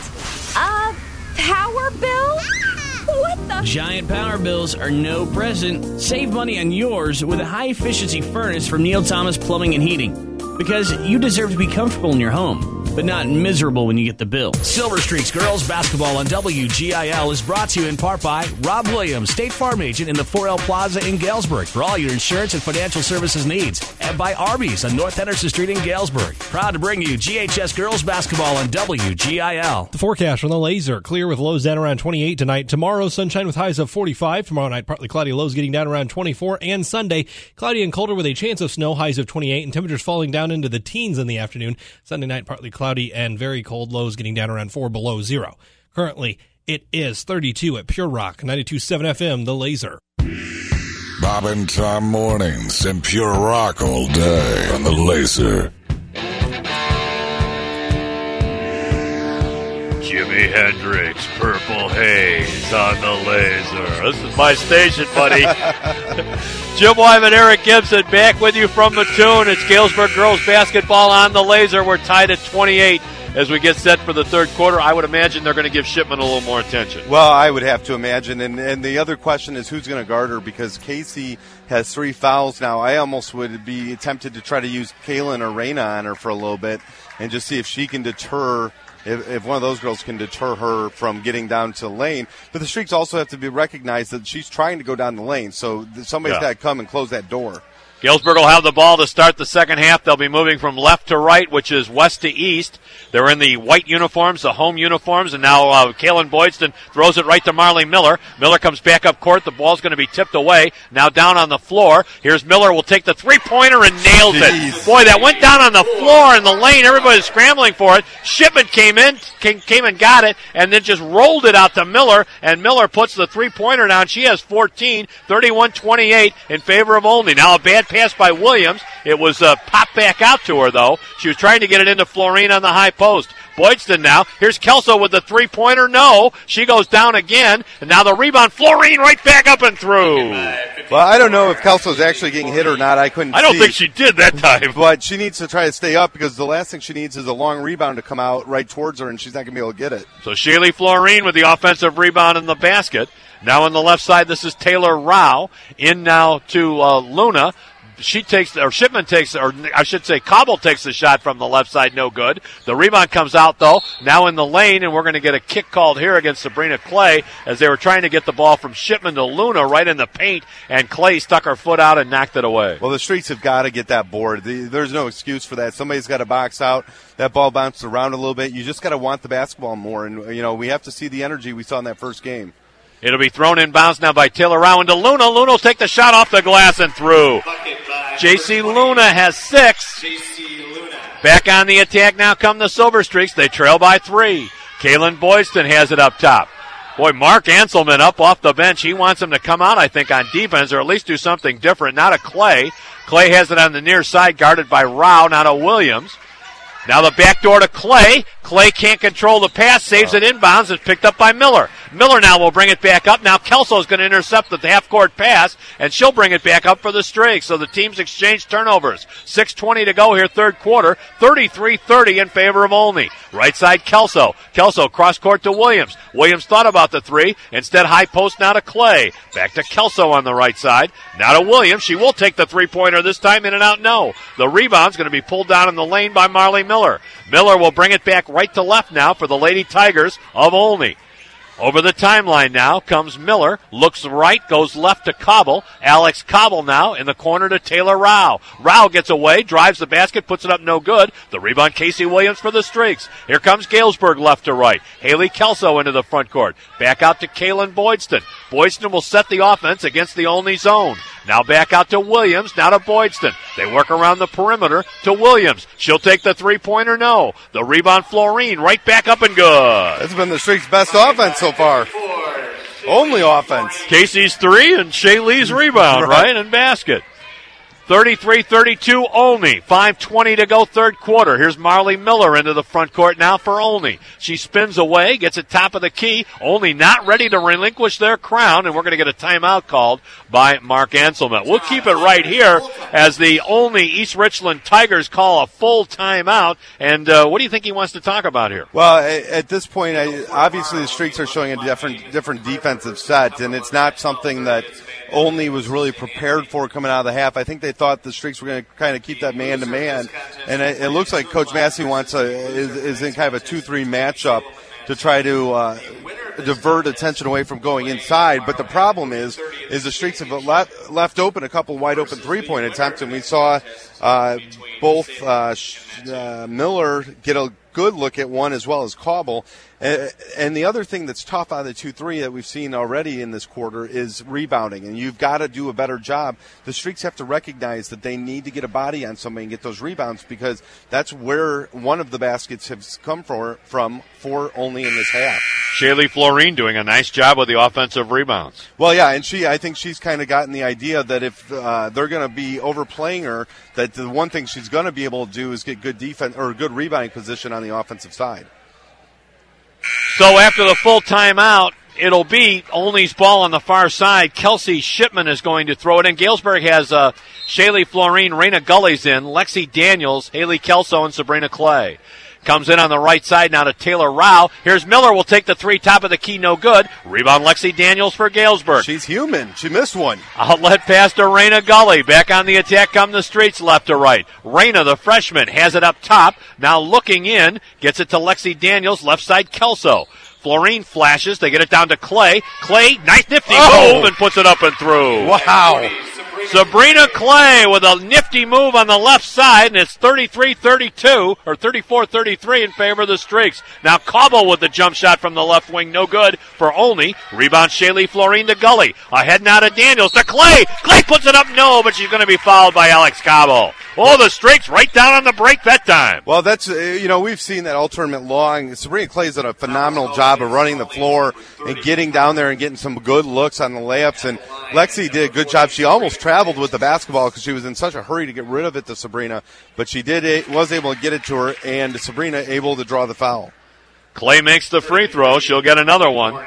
Power bill? What the? Giant power bills are no present. Save money on yours with a high-efficiency furnace from Neil Thomas Plumbing and Heating. Because you deserve to be comfortable in your home. but not miserable when you get the bill. Silver Streaks Girls Basketball on WGIL is brought to you in part by Rob Williams, State Farm Agent in the 4L Plaza in Galesburg for all your insurance and financial services needs. And by Arby's on North Henderson Street in Galesburg. Proud to bring you GHS Girls Basketball on WGIL. The forecast from the Laser. Clear with lows down around 28 tonight. Tomorrow, sunshine with highs of 45. Tomorrow night, partly cloudy, lows getting down around 24. And Sunday, cloudy and colder with a chance of snow, highs of 28. And temperatures falling down into the teens in the afternoon. Sunday night, partly cloudy and very cold, lows getting down around 4 below zero. Currently, it is 32 at Pure Rock, 92.7 FM, The Laser. Bob and Tom mornings and Pure Rock all day on The Laser. Jimi Hendrix, Purple Haze on The Laser. This is my station, buddy. Jim Wyman, Eric Gibson, back with you from Mattoon. It's Galesburg Girls Basketball on The Laser. We're tied at 28 as we get set for the third quarter. I would imagine they're going to give Shipman a little more attention. Well, I would have to imagine. And the other question is who's going to guard her, because Casey has 3 fouls now. I almost would be tempted to try to use Kaylin or Raina on her for a little bit and just see if she can deter, if one of those girls can deter her from getting down to the lane. But the Streaks also have to be recognized that she's trying to go down the lane, so somebody's got to come and close that door. Galesburg will have the ball to start the second half. They'll be moving from left to right, which is west to east. They're in the white uniforms, the home uniforms, and now Kaylin Boydston throws it right to Marley Miller. Miller comes back up court. The ball's going to be tipped away. Now down on the floor. Here's Miller. Will take the three-pointer and nails it. Boy, that went down on the floor in the lane. Everybody's scrambling for it. Shipman came and got it, and then just rolled it out to Miller, and Miller puts the three-pointer down. She has 14, 31-28 in favor of Olney. Now a bad pass by Williams. It was popped back out to her, though. She was trying to get it into Florine on the high post. Boydston now. Here's Kelso with the three-pointer. No. She goes down again. And now the rebound. Florine right back up and through. Well, I don't know if Kelso's actually getting hit or not. I don't think she did that time. But she needs to try to stay up, because the last thing she needs is a long rebound to come out right towards her, and she's not going to be able to get it. So Shaylee Florine with the offensive rebound in the basket. Now on the left side, this is Taylor Rao. In now to Luna. Shipman takes, or I should say Cobble takes the shot from the left side, no good. The rebound comes out, though, now in the lane, and we're going to get a kick called here against Sabrina Clay as they were trying to get the ball from Shipman to Luna right in the paint, and Clay stuck her foot out and knocked it away. Well, the Streaks have got to get that board. There's no excuse for that. Somebody's got to box out. That ball bounced around a little bit. You just got to want the basketball more, and, we have to see the energy we saw in that first game. It'll be thrown in bounds now by Taylor Rao into Luna. Luna will take the shot off the glass and through. J.C. Luna has 6. Back on the attack now come the Silver Streaks. They trail by 3. Kaylin Boydston has it up top. Boy, Mark Anselman up off the bench. He wants him to come out, I think, on defense, or at least do something different. Now to Clay. Clay has it on the near side, guarded by Rao, now to Williams. Now the back door to Clay. Clay can't control the pass, saves it inbounds. It's picked up by Miller. Miller now will bring it back up. Now Kelso's going to intercept the half-court pass, and she'll bring it back up for the Streaks. So the teams exchange turnovers. 6:20 to go here, third quarter. 33-30 in favor of Olney. Right side, Kelso. Kelso cross-court to Williams. Williams thought about the three. Instead, high post now to Clay. Back to Kelso on the right side. Now to Williams. She will take the three-pointer this time. In and out, no. The rebound's going to be pulled down in the lane by Marley Miller. Miller will bring it back right to left now for the Lady Tigers of Olney. Over the timeline now comes Miller, looks right, goes left to Cobble. Alex Cobble now in the corner to Taylor Rao. Rao gets away, drives the basket, puts it up no good. The rebound, Casey Williams for the Streaks. Here comes Galesburg left to right. Haley Kelso into the front court. Back out to Kaylin Boydston. Boydston will set the offense against the Olney zone. Now back out to Williams, now to Boydston. They work around the perimeter to Williams. She'll take the three-pointer, no. The rebound, Florine, right back up and good. That's been the Streaks' best offense so far. Only offense. Casey's three and Shaylee's rebound, right, and basket. 33-32 Olney. 5:20 to go, third quarter. Here's Marley Miller into the front court now for Olney. She spins away, gets it top of the key. Olney not ready to relinquish their crown, and we're going to get a timeout called by Mark Anselman. We'll keep it right here as the Olney East Richland Tigers call a full timeout. And what do you think he wants to talk about here? Well, at this point, obviously the Streaks are showing a different defensive set, and it's not something that Olney was really prepared for coming out of the half. I think they thought the Streaks were going to kind of keep that man-to-man, and it looks like Coach Massey is in kind of a 2-3 matchup to try to divert attention away from going inside. But the problem is the Streaks have left open a couple wide-open three-point attempts, and we saw both Miller get a good look at one as well as Cauble. And the other thing that's tough out of the 2-3 that we've seen already in this quarter is rebounding, and you've got to do a better job. The Streaks have to recognize that they need to get a body on somebody and get those rebounds, because that's where one of the baskets has come from only in this half. Shaylee Florine doing a nice job with the offensive rebounds. Well, yeah, and I think she's kind of gotten the idea that if they're going to be overplaying her, that the one thing she's going to be able to do is get good defense or good rebounding position on the offensive side. So after the full timeout, it'll be Olney's ball on the far side. Kelsey Shipman is going to throw it in. Galesburg has Shaylee Florine, Raina Gully's in, Lexi Daniels, Haley Kelso, and Sabrina Clay. Comes in on the right side now to Taylor Rao. Here's Miller, will take the three, top of the key, no good. Rebound Lexi Daniels for Galesburg. She's human. She missed one. Outlet pass to Raina Gully. Back on the attack come the Streaks, left to right. Raina, the freshman, has it up top. Now looking in, gets it to Lexi Daniels, left side Kelso. Florine flashes. They get it down to Clay. Clay, nice nifty move, and puts it up and through. Wow. Sabrina Clay with a nifty move on the left side, and it's 33-32, or 34-33 in favor of the Streaks. Now Cauble with the jump shot from the left wing, no good for Olney. Rebound Shaylee Florine to Gully. Ahead now to Daniels, to Clay. Clay puts it up, no, but she's going to be fouled by Alex Cauble. Oh, the Streaks right down on the break that time. Well, that's, we've seen that all tournament long. Sabrina Clay's done a phenomenal job of running the floor and getting down there and getting some good looks on the layups. And Lexi did a good job. She almost traveled with the basketball because she was in such a hurry to get rid of it to Sabrina. But she was able to get it to her, and Sabrina able to draw the foul. Clay makes the free throw. She'll get another one.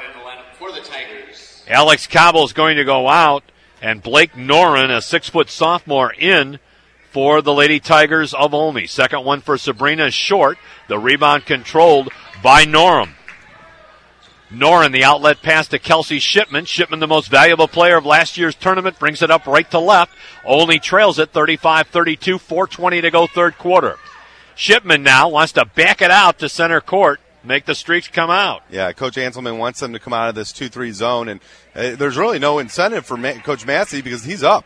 Alex Cauble is going to go out, and Blake Noren, a 6-foot sophomore, in for the Lady Tigers of Olney. Second one for Sabrina is short. The rebound controlled by Noren. Noren, the outlet pass to Kelsey Shipman. Shipman, the most valuable player of last year's tournament, brings it up right to left. Olney trails it 35-32, 4:20 to go third quarter. Shipman now wants to back it out to center court, make the Streaks come out. Yeah, Coach Anselman wants them to come out of this 2-3 zone, and there's really no incentive for Coach Massey because he's up.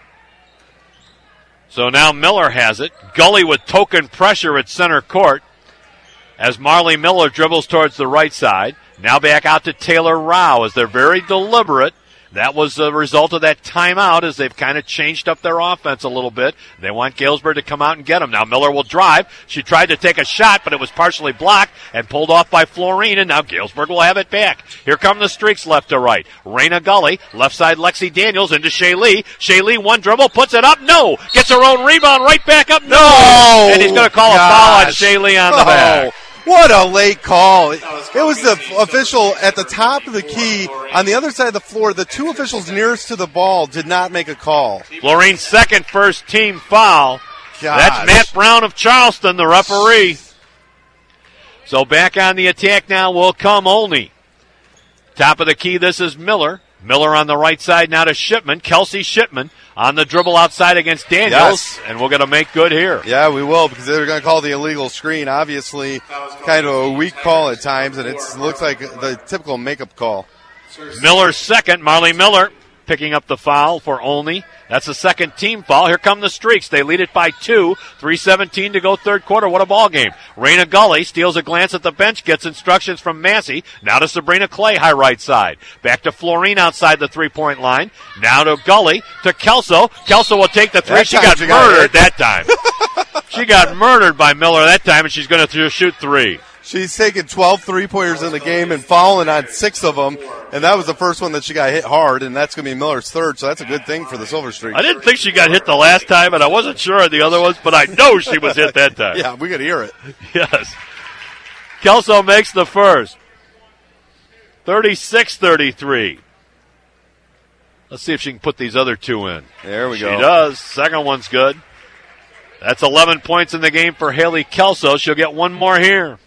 So now Miller has it. Gully with token pressure at center court as Marley Miller dribbles towards the right side. Now back out to Taylor Rao as they're very deliberate. That was the result of that timeout as they've kind of changed up their offense a little bit. They want Galesburg to come out and get them. Now Miller will drive. She tried to take a shot, but it was partially blocked and pulled off by Florine, and now Galesburg will have it back. Here come the Streaks left to right. Raina Gully, left side Lexi Daniels into Shaylee. Shaylee, one dribble, puts it up, no! Gets her own rebound right back up, no! And he's going to call a foul on Shaylee on the back. What a late call. It was the official at the top of the key on the other side of the floor. The two officials nearest to the ball did not make a call. Florine's second first team foul. Gosh. That's Matt Brown of Charleston, the referee. So back on the attack now will come Olney. Top of the key, this is Miller. Miller on the right side now to Shipman. Kelsey Shipman on the dribble outside against Daniels. Yes. And we're going to make good here. Yeah, we will, because they're going to call the illegal screen. Obviously, kind of a weak call at times, and it looks like the typical makeup call. Miller's second. Marley Miller picking up the foul for Olney. That's the second team foul. Here come the Streaks. They lead it by 2. 3:17 to go third quarter. What a ball game. Raina Gully steals a glance at the bench, gets instructions from Massey. Now to Sabrina Clay, high right side. Back to Florine outside the three-point line. Now to Gully, to Kelso. Kelso will take the three. She got murdered that time. She got murdered by Miller that time, and she's going to shoot 3. She's taken 12 three-pointers in the game and fallen on 6 of them, and that was the first one that she got hit hard, and that's going to be Miller's third, so that's a good thing for the Silver Streaks. I didn't think she got hit the last time, and I wasn't sure of the other ones, but I know she was hit that time. Yeah, we could hear it. Yes. Kelso makes the first. 36-33. Let's see if she can put these other two in. There we go. She does. Second one's good. That's 11 points in the game for Haley Kelso. She'll get one more here.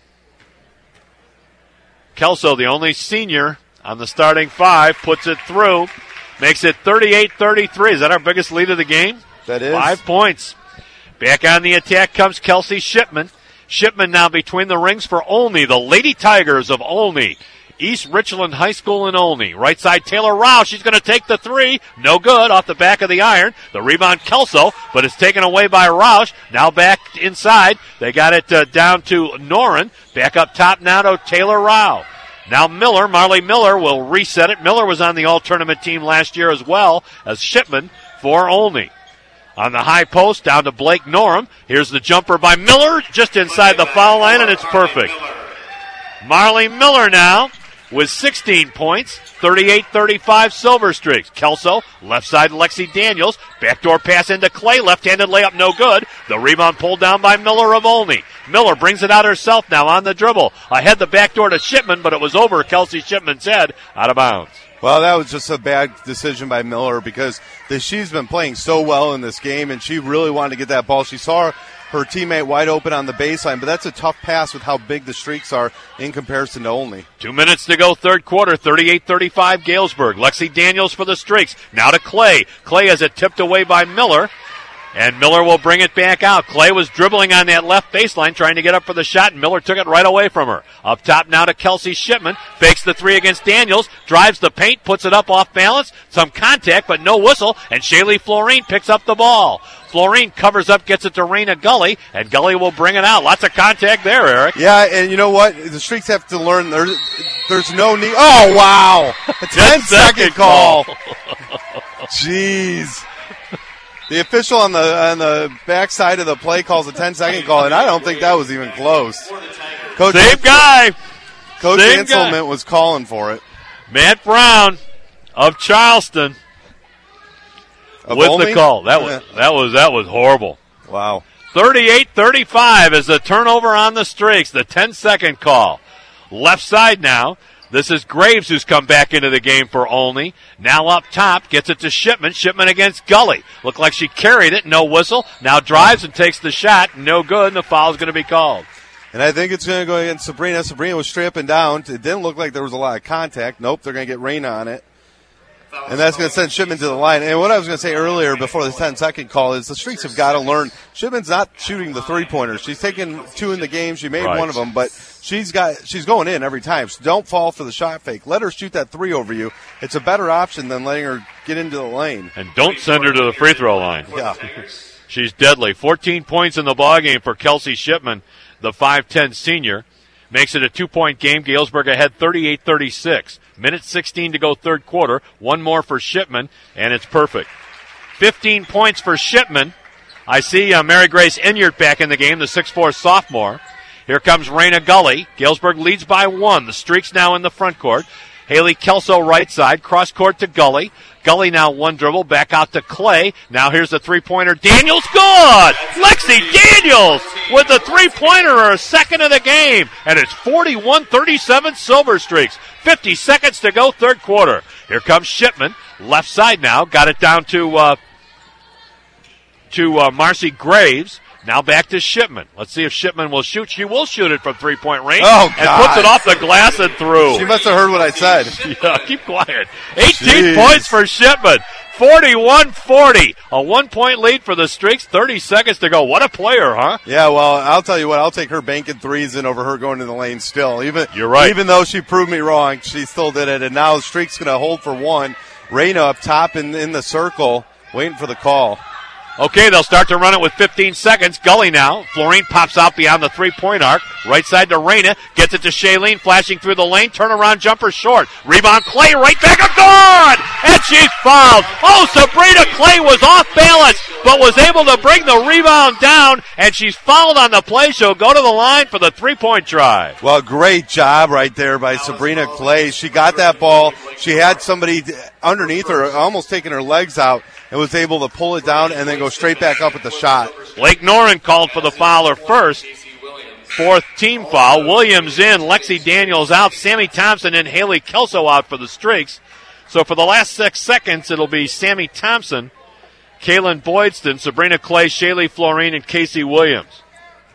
Kelso, the only senior on the starting 5, puts it through. makes it 38-33. Is that our biggest lead of the game? That is. 5 points. Back on the attack comes Kelsey Shipman. Shipman now between the rings for Olney, the Lady Tigers of Olney. East Richland High School in Olney. Right side, Taylor Rausch. She's going to take the three. No good. Off the back of the iron. The rebound, Kelso, but it's taken away by Rausch. Now back inside. They got it down to Noren. Back up top now to Taylor Rau. Now Miller, Marley Miller will reset it. Miller was on the all-tournament team last year as well as Shipman for Olney. On the high post, down to Blake Norum. Here's the jumper by Miller, just inside the foul line, and it's perfect. Marley Miller now with 16 points, 38-35 Silver Streaks. Kelso, left side Lexi Daniels. Backdoor pass into Clay, left-handed layup, no good. The rebound pulled down by Miller of Olney. Miller brings it out herself now on the dribble. Ahead the backdoor to Shipman, but it was over Kelsey Shipman's head, out of bounds. Well, that was just a bad decision by Miller because she's been playing so well in this game, and she really wanted to get that ball. She saw her teammate wide open on the baseline, but that's a tough pass with how big the Streaks are in comparison to Olney. 2 minutes to go, third quarter, 38-35 Galesburg. Lexi Daniels for the Streaks. Now to Clay. Clay has it tipped away by Miller. And Miller will bring it back out. Clay was dribbling on that left baseline trying to get up for the shot, and Miller took it right away from her. Up top now to Kelsey Shipman. Fakes the three against Daniels. Drives the paint, puts it up off balance. Some contact, but no whistle, and Shaylee Florine picks up the ball. Florine covers up, gets it to Raina Gully, and Gully will bring it out. Lots of contact there, Eric. Yeah, and you know what? The Streaks have to learn there's no need. Oh, wow. A 10-second call. Jeez. The official on the backside of the play calls a 10-second call, and I don't think that was even close. Coach Same guy. Coach Anselman was calling for it. Matt Brown of Charleston with the call. That was horrible. Wow. 38-35 is the turnover on the Streaks. The 10-second call. Left side now. This is Graves who's come back into the game for Olney. Now up top, gets it to Shipman. Shipman against Gully. Looked like she carried it, no whistle. Now drives and takes the shot, no good, and the foul's going to be called. And I think it's going to go against Sabrina. Sabrina was stripping down. It didn't look like there was a lot of contact. Nope, they're going to get Raina on it. And that's going to send Shipman to the line. And what I was going to say earlier before the 10-second call is the Streaks have got to learn. Shipman's not shooting the three-pointers. She's taken two in the game. She made one of them, but she's going in every time. So don't fall for the shot fake. Let her shoot that three over you. It's a better option than letting her get into the lane. And don't send her to the free throw line. Yeah. She's deadly. 14 points in the ballgame for Kelsey Shipman, the 5'10 senior. Makes it a 2-point game. Galesburg ahead 38-36. Minute 16 to go third quarter. One more for Shipman, and it's perfect. 15 points for Shipman. I see Mary Grace Enyart back in the game, the 6'4 sophomore. Here comes Raina Gully. Galesburg leads by one. The Streaks now in the front court. Haley Kelso right side. Cross court to Gully. Gully now one dribble. Back out to Clay. Now here's the three-pointer. Daniels, good! Lexi Daniels with the three-pointer, her second of the game. And it's 41-37 Silver Streaks. 50 seconds to go, third quarter. Here comes Shipman. Left side now. Got it down to Marcy Graves. Now back to Shipman. Let's see if Shipman will shoot. She will shoot it from three-point range. Oh, and God. puts it off the glass and through. She must have heard what I said. Yeah, keep quiet. 18 points for Shipman. 41-40. A 1-point lead for the Streaks. 30 seconds to go. What a player, huh? Yeah, well, I'll tell you what. I'll take her banking threes in over her going to the lane still. You're right. Even though she proved me wrong, she still did it. And now the Streak's going to hold for one. Raina up top in the circle, waiting for the call. Okay, they'll start to run it with 15 seconds. Gully now. Florine pops out beyond the three-point arc. Right side to Raina. Gets it to Shailene, flashing through the lane. Turnaround jumper short. Rebound Clay right back. Good! And she's fouled. Oh, Sabrina Clay was off balance, but was able to bring the rebound down, and she's fouled on the play. She'll go to the line for the three-point try. Well, great job right there by Sabrina Clay. She got that ball. She had somebody underneath her, almost taking her legs out, and was able to pull it down and then go straight back up at the shot. Blake Noren called for the foul her first. Fourth team foul. Williams in, Lexi Daniels out, Sammy Thompson and Haley Kelso out for the Streaks. So for the last 6 seconds, it'll be Sammy Thompson, Kaylin Boydston, Sabrina Clay, Shaylee Florine, and Casey Williams.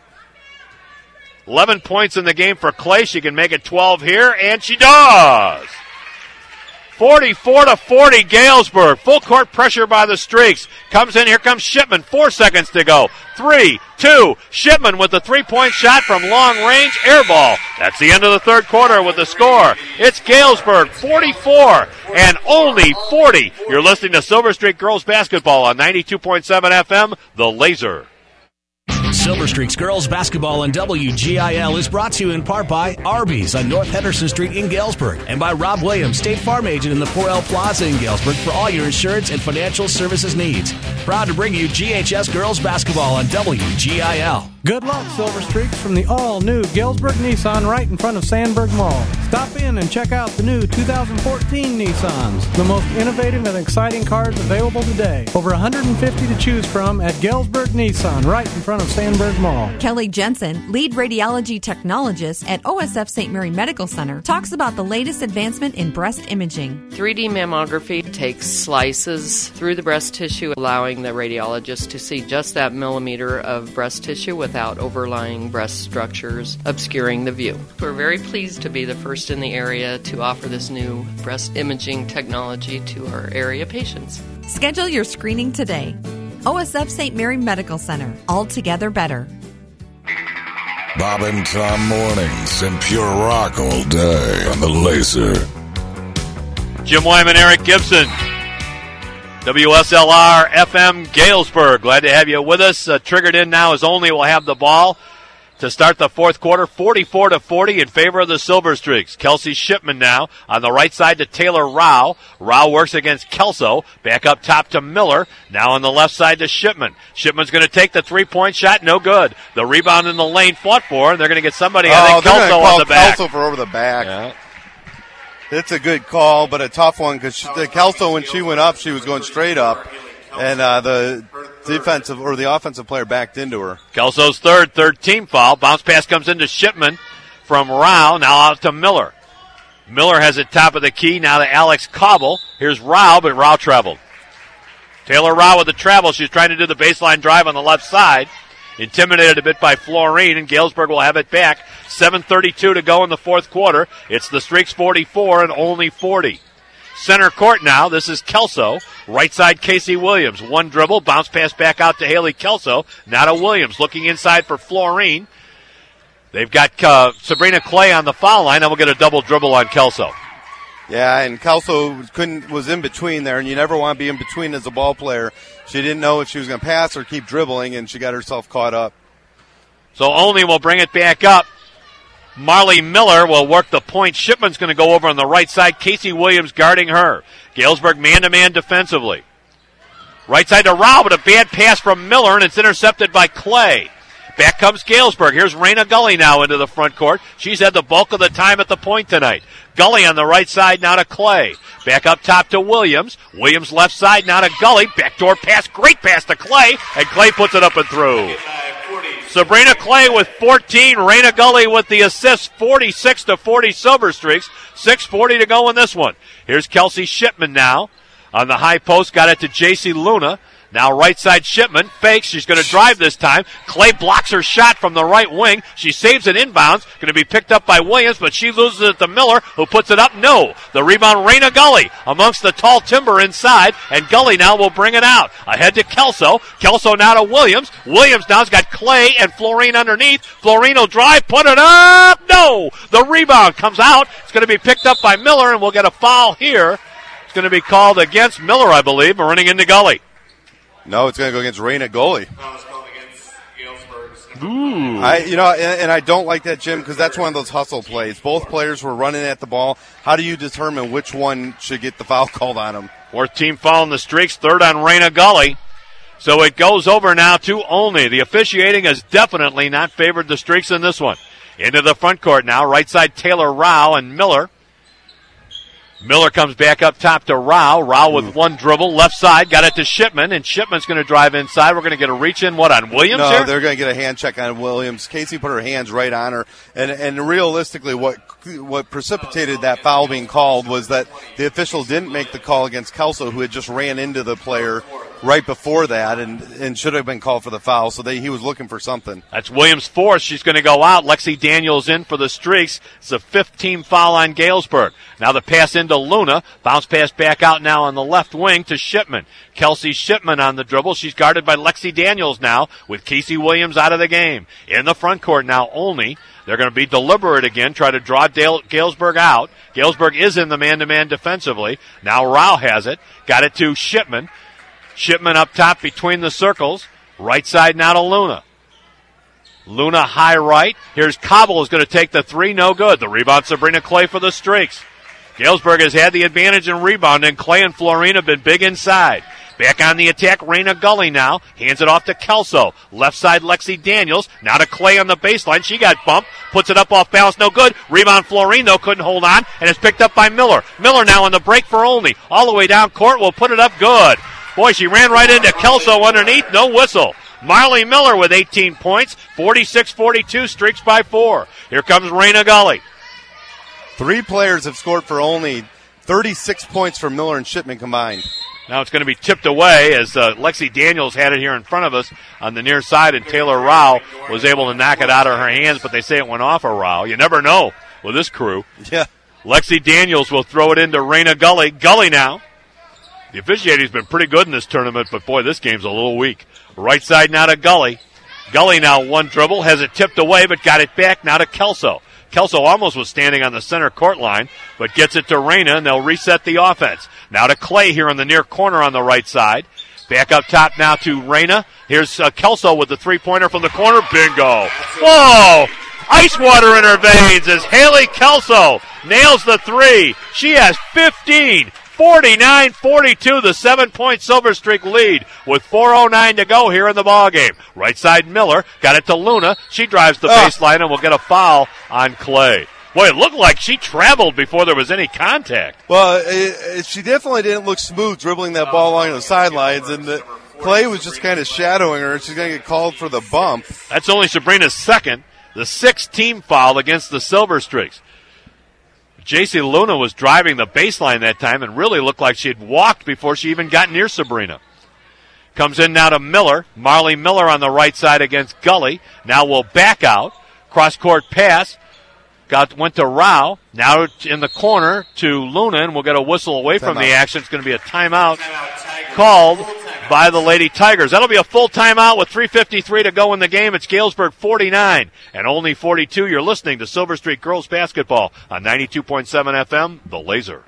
11 points in the game for Clay. She can make it 12 here, and she does. 44-40 Galesburg. Full court pressure by the Streaks. Comes in, here comes Shipman. 4 seconds to go. 3, 2, Shipman with the three-point shot from long range. Air ball. That's the end of the third quarter with the score. It's Galesburg 44 and only 40. You're listening to Silver Streak Girls Basketball on 92.7 FM, The Laser. Silver Streaks Girls Basketball on WGIL is brought to you in part by Arby's on North Henderson Street in Galesburg and by Rob Williams, State Farm Agent in the 4L Plaza in Galesburg for all your insurance and financial services needs. Proud to bring you GHS Girls Basketball on WGIL. Good luck, Silver Streaks, from the all-new Galesburg Nissan right in front of Sandburg Mall. Stop in and check out the new 2014 Nissans, the most innovative and exciting cars available today. Over 150 to choose from at Galesburg Nissan right in front of Sandburg Mall. Kelly Jensen, lead radiology technologist at OSF St. Mary Medical Center, talks about the latest advancement in breast imaging. 3D mammography takes slices through the breast tissue, allowing the radiologist to see just that millimeter of breast tissue without overlying breast structures obscuring the view. We're very pleased to be the first in the area to offer this new breast imaging technology to our area patients. Schedule your screening today. OSF St. Mary Medical Center. Altogether better. Bob and Tom mornings and pure rock all day on the Laser. Jim Wyman, Eric Gibson. WSLR FM Galesburg. Glad to have you with us. Triggered in now as Only will have the ball to start the fourth quarter. 44-40 in favor of the Silver Streaks. Kelsey Shipman now on the right side to Taylor Rao. Rao works against Kelso. Back up top to Miller. Now on the left side to Shipman. Shipman's going to take the three-point shot. No good. The rebound in the lane fought for, and they're going to get somebody, I think, Kelso on the back. Kelso for over the back. Yeah. It's a good call, but a tough one because Kelso, when she went up, she was going straight up, and the defensive or the offensive player backed into her. Kelso's third team foul. Bounce pass comes into Shipman from Rao. Now out to Miller. Miller has it top of the key. Now to Alex Cobble. Here's Rao, but Rao traveled. Taylor Rao with the travel. She's trying to do the baseline drive on the left side. Intimidated a bit by Florine, and Galesburg will have it back. 7:32 to go in the fourth quarter. It's the Streaks 44 and only 40. Center court now. This is Kelso. Right side, Casey Williams. One dribble. Bounce pass back out to Haley Kelso. Now to Williams. Looking inside for Florine. They've got Sabrina Clay on the foul line, and we'll get a double dribble on Kelso. Yeah, and Kelso was in between there, and you never want to be in between as a ball player. She didn't know if she was going to pass or keep dribbling, and she got herself caught up. So Only will bring it back up. Marley Miller will work the point. Shipman's going to go over on the right side. Casey Williams guarding her. Galesburg man-to-man defensively. Right side to Rao, but a bad pass from Miller, and it's intercepted by Clay. Back comes Galesburg. Here's Raina Gully now into the front court. She's had the bulk of the time at the point tonight. Gully on the right side now to Clay. Back up top to Williams. Williams left side now to Gully. Backdoor pass. Great pass to Clay. And Clay puts it up and through. Sabrina Clay with 14. Raina Gully with the assist. 46-40 Silver Streaks. 6:40 to go in this one. Here's Kelsey Shipman now. On the high post, got it to J.C. Luna. Now right side Shipman, fakes, she's going to drive this time. Clay blocks her shot from the right wing. She saves it inbounds, going to be picked up by Williams, but she loses it to Miller, who puts it up. No. The rebound, Raina Gully amongst the tall timber inside, and Gully now will bring it out. Ahead to Kelso. Kelso now to Williams. Williams now's got Clay and Florine underneath. Florine will drive, put it up. No. The rebound comes out. It's going to be picked up by Miller, and we'll get a foul here. It's going to be called against Miller, I believe, running into Gully. No, it's going to go against Raina Gully. No, it's called against Galesburg's. Ooh. And I don't like that, Jim, because that's one of those hustle plays. Both players were running at the ball. How do you determine which one should get the foul called on them? Fourth team foul in the Streaks, third on Raina Gully. So it goes over now to Only. The officiating has definitely not favored the Streaks in this one. Into the front court now. Right side Taylor Rao and Miller. Miller comes back up top to Rao. Rao with one dribble. Left side, got it to Shipman, and Shipman's going to drive inside. We're going to get a reach in, on Williams No, here? They're going to get a hand check on Williams. Casey put her hands right on her. And realistically, what precipitated that foul being called was that the official didn't make the call against Kelso, who had just ran into the player right before that and should have been called for the foul. So he was looking for something. That's Williams' fourth. She's going to go out. Lexi Daniels in for the Streaks. It's a 15 foul on Galesburg. Now the pass into Luna. Bounce pass back out now on the left wing to Shipman. Kelsey Shipman on the dribble. She's guarded by Lexi Daniels now with Casey Williams out of the game. In the front court now only. They're going to be deliberate again, try to draw Galesburg out. Galesburg is in the man-to-man defensively. Now Rao has it. Got it to Shipman. Shipman up top between the circles. Right side now to Luna. Luna high right. Here's Cobble is going to take the three. No good. The rebound, Sabrina Clay for the Streaks. Galesburg has had the advantage in rebounding. Clay and Florine have been big inside. Back on the attack, Raina Gully now. Hands it off to Kelso. Left side, Lexi Daniels. Now to Clay on the baseline. She got bumped. Puts it up off balance. No good. Rebound, Florine, though, couldn't hold on. And it's picked up by Miller. Miller now on the break for Olney. All the way down court. Will put it up good. Boy, she ran right into Kelso underneath. No whistle. Marley Miller with 18 points. 46-42. Streaks by 4. Here comes Raina Gully. 3 players have scored for only 36 points for Miller and Shipman combined. Now it's going to be tipped away as Lexi Daniels had it here in front of us on the near side, and Taylor Rao was able to knock it out of her hands, but they say it went off of Rao. You never know with this crew. Yeah. Lexi Daniels will throw it into Raina Gully. Gully now. The officiating's been pretty good in this tournament, but boy, this game's a little weak. Right side now to Gully. Gully now one dribble, has it tipped away, but got it back now to Kelso. Kelso almost was standing on the center court line, but gets it to Raina, and they'll reset the offense. Now to Clay here in the near corner on the right side. Back up top now to Raina. Here's Kelso with the three-pointer from the corner. Bingo. Whoa! Ice water in her veins as Haley Kelso nails the three. She has 15. 49-42, the 7-point Silver Streak lead with 4:09 to go here in the ballgame. Right side Miller, got it to Luna. She drives the baseline and will get a foul on Clay. Boy, it looked like she traveled before there was any contact. Well, she definitely didn't look smooth dribbling that ball along the sidelines, and Clay was just kind of shadowing her, and she's going to get called for the bump. That's only Sabrina's second, the 6th team foul against the Silver Streaks. J.C. Luna was driving the baseline that time and really looked like she had walked before she even got near Sabrina. Comes in now to Miller. Marley Miller on the right side against Gully. Now will back out. Cross-court pass. Went to Rao. Now in the corner to Luna, and we'll get a whistle away from the action. It's going to be a timeout called by the Lady Tigers. That'll be a full timeout with 3:53 to go in the game. It's Galesburg 49 and only 42. You're listening to Silver Streak Girls Basketball on 92.7 FM, The Laser.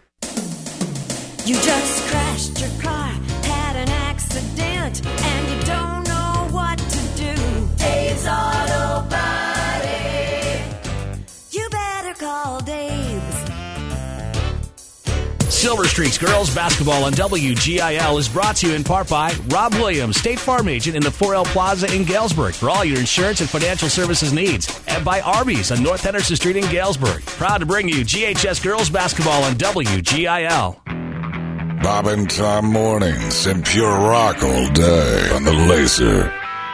You just crashed your car, had an accident, and you don't know what to do. Dave's Auto Body. You better call Dave's. Silver Streaks Girls Basketball on WGIL is brought to you in part by Rob Williams, State Farm Agent in the 4L Plaza in Galesburg for all your insurance and financial services needs. And by Arby's on North Henderson Street in Galesburg. Proud to bring you GHS Girls Basketball on WGIL. Bob and Tom mornings and pure rock all day on the Laser.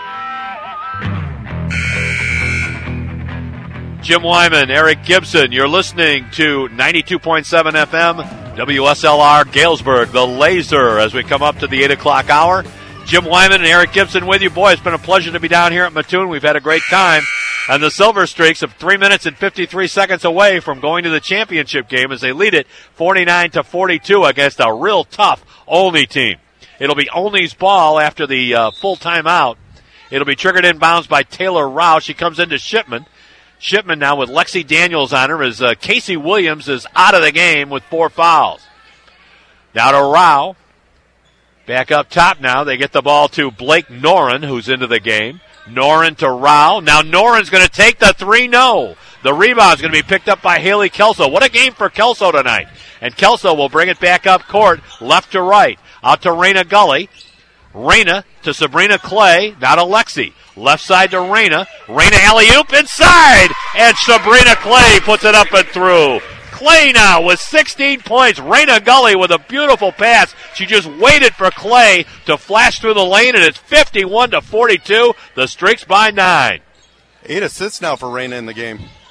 Jim Wyman, Eric Gibson, you're listening to 92.7 FM, WSLR Galesburg, The Laser, as we come up to the 8 o'clock hour. Jim Wyman and Eric Gibson with you. Boy, it's been a pleasure to be down here at Mattoon. We've had a great time. And the Silver Streaks of 3 minutes and 53 seconds away from going to the championship game as they lead it 49-42 against a real tough Olney team. It'll be Olney's ball after the full timeout. It'll be triggered inbounds by Taylor Rao. She comes into Shipman. Shipman now with Lexi Daniels on her as Casey Williams is out of the game with 4 fouls. Now to Rao. Back up top now. They get the ball to Blake Noren, who's into the game. Noren to Rao. Now Noren's going to take the three. No. The rebound's going to be picked up by Haley Kelso. What a game for Kelso tonight. And Kelso will bring it back up court, left to right. Out to Raina Gully. Raina to Sabrina Clay. Now to Lexi. Left side to Raina. Raina alley-oop inside. And Sabrina Clay puts it up and through. Clay now with 16 points. Raina Gully with a beautiful pass. She just waited for Clay to flash through the lane, and it's 51-42. The Streaks by 9. 8 assists now for Raina in the game.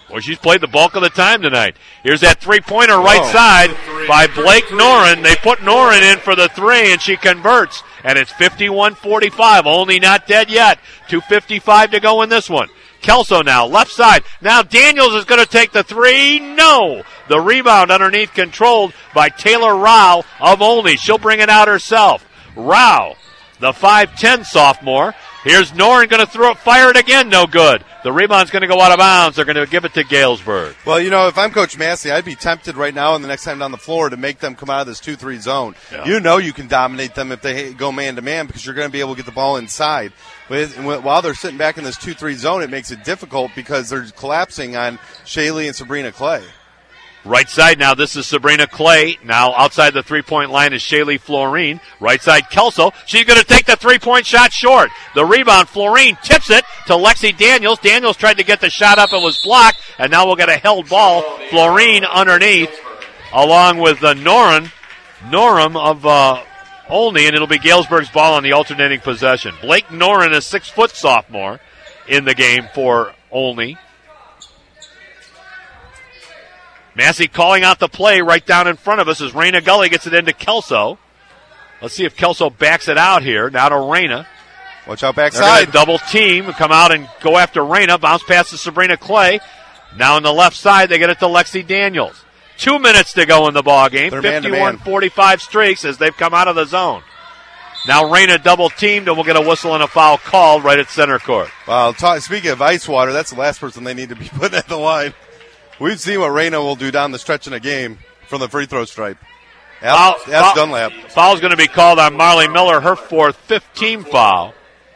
Well, she's played the bulk of the time tonight. Here's that three-pointer right side by Blake Noren. They put Noren in for the three, and she converts. And it's 51-45. Only not dead yet. 2:55 to go in this one. Kelso now, left side. Now Daniels is going to take the three. No! The rebound underneath controlled by Taylor Rao of Olney. She'll bring it out herself. Rao, the 5'10 sophomore. Here's Noren going to fire it again. No good. The rebound's going to go out of bounds. They're going to give it to Galesburg. Well, if I'm Coach Massey, I'd be tempted right now and the next time down the floor to make them come out of this 2-3 zone. Yeah. You can dominate them if they go man-to-man because you're going to be able to get the ball inside. While they're sitting back in this 2-3 zone, it makes it difficult because they're collapsing on Shaylee and Sabrina Clay. Right side now, this is Sabrina Clay. Now outside the three-point line is Shaylee Florine. Right side, Kelso. She's going to take the three-point shot short. The rebound, Florine tips it to Lexi Daniels. Daniels tried to get the shot up. It was blocked, and now we'll get a held ball. Florine underneath, along with Norum of Olney, and it'll be Galesburg's ball on the alternating possession. Blake Noren, a 6-foot sophomore, in the game for Olney. Massey calling out the play right down in front of us as Raina Gully gets it into Kelso. Let's see if Kelso backs it out here. Now to Raina. Watch out backside. Double team, come out and go after Raina. Bounce pass to Sabrina Clay. Now on the left side, they get it to Lexi Daniels. 2 minutes to go in the ball game. 51-45 streaks as they've come out of the zone. Now Raina double teamed, and we'll get a whistle and a foul called right at center court. Well, speaking of ice water, that's the last person they need to be putting at the line. We've seen what Raina will do down the stretch in a game from the free throw stripe. That's Dunlap. Foul's going to be called on Marley Miller, her 4th team foul.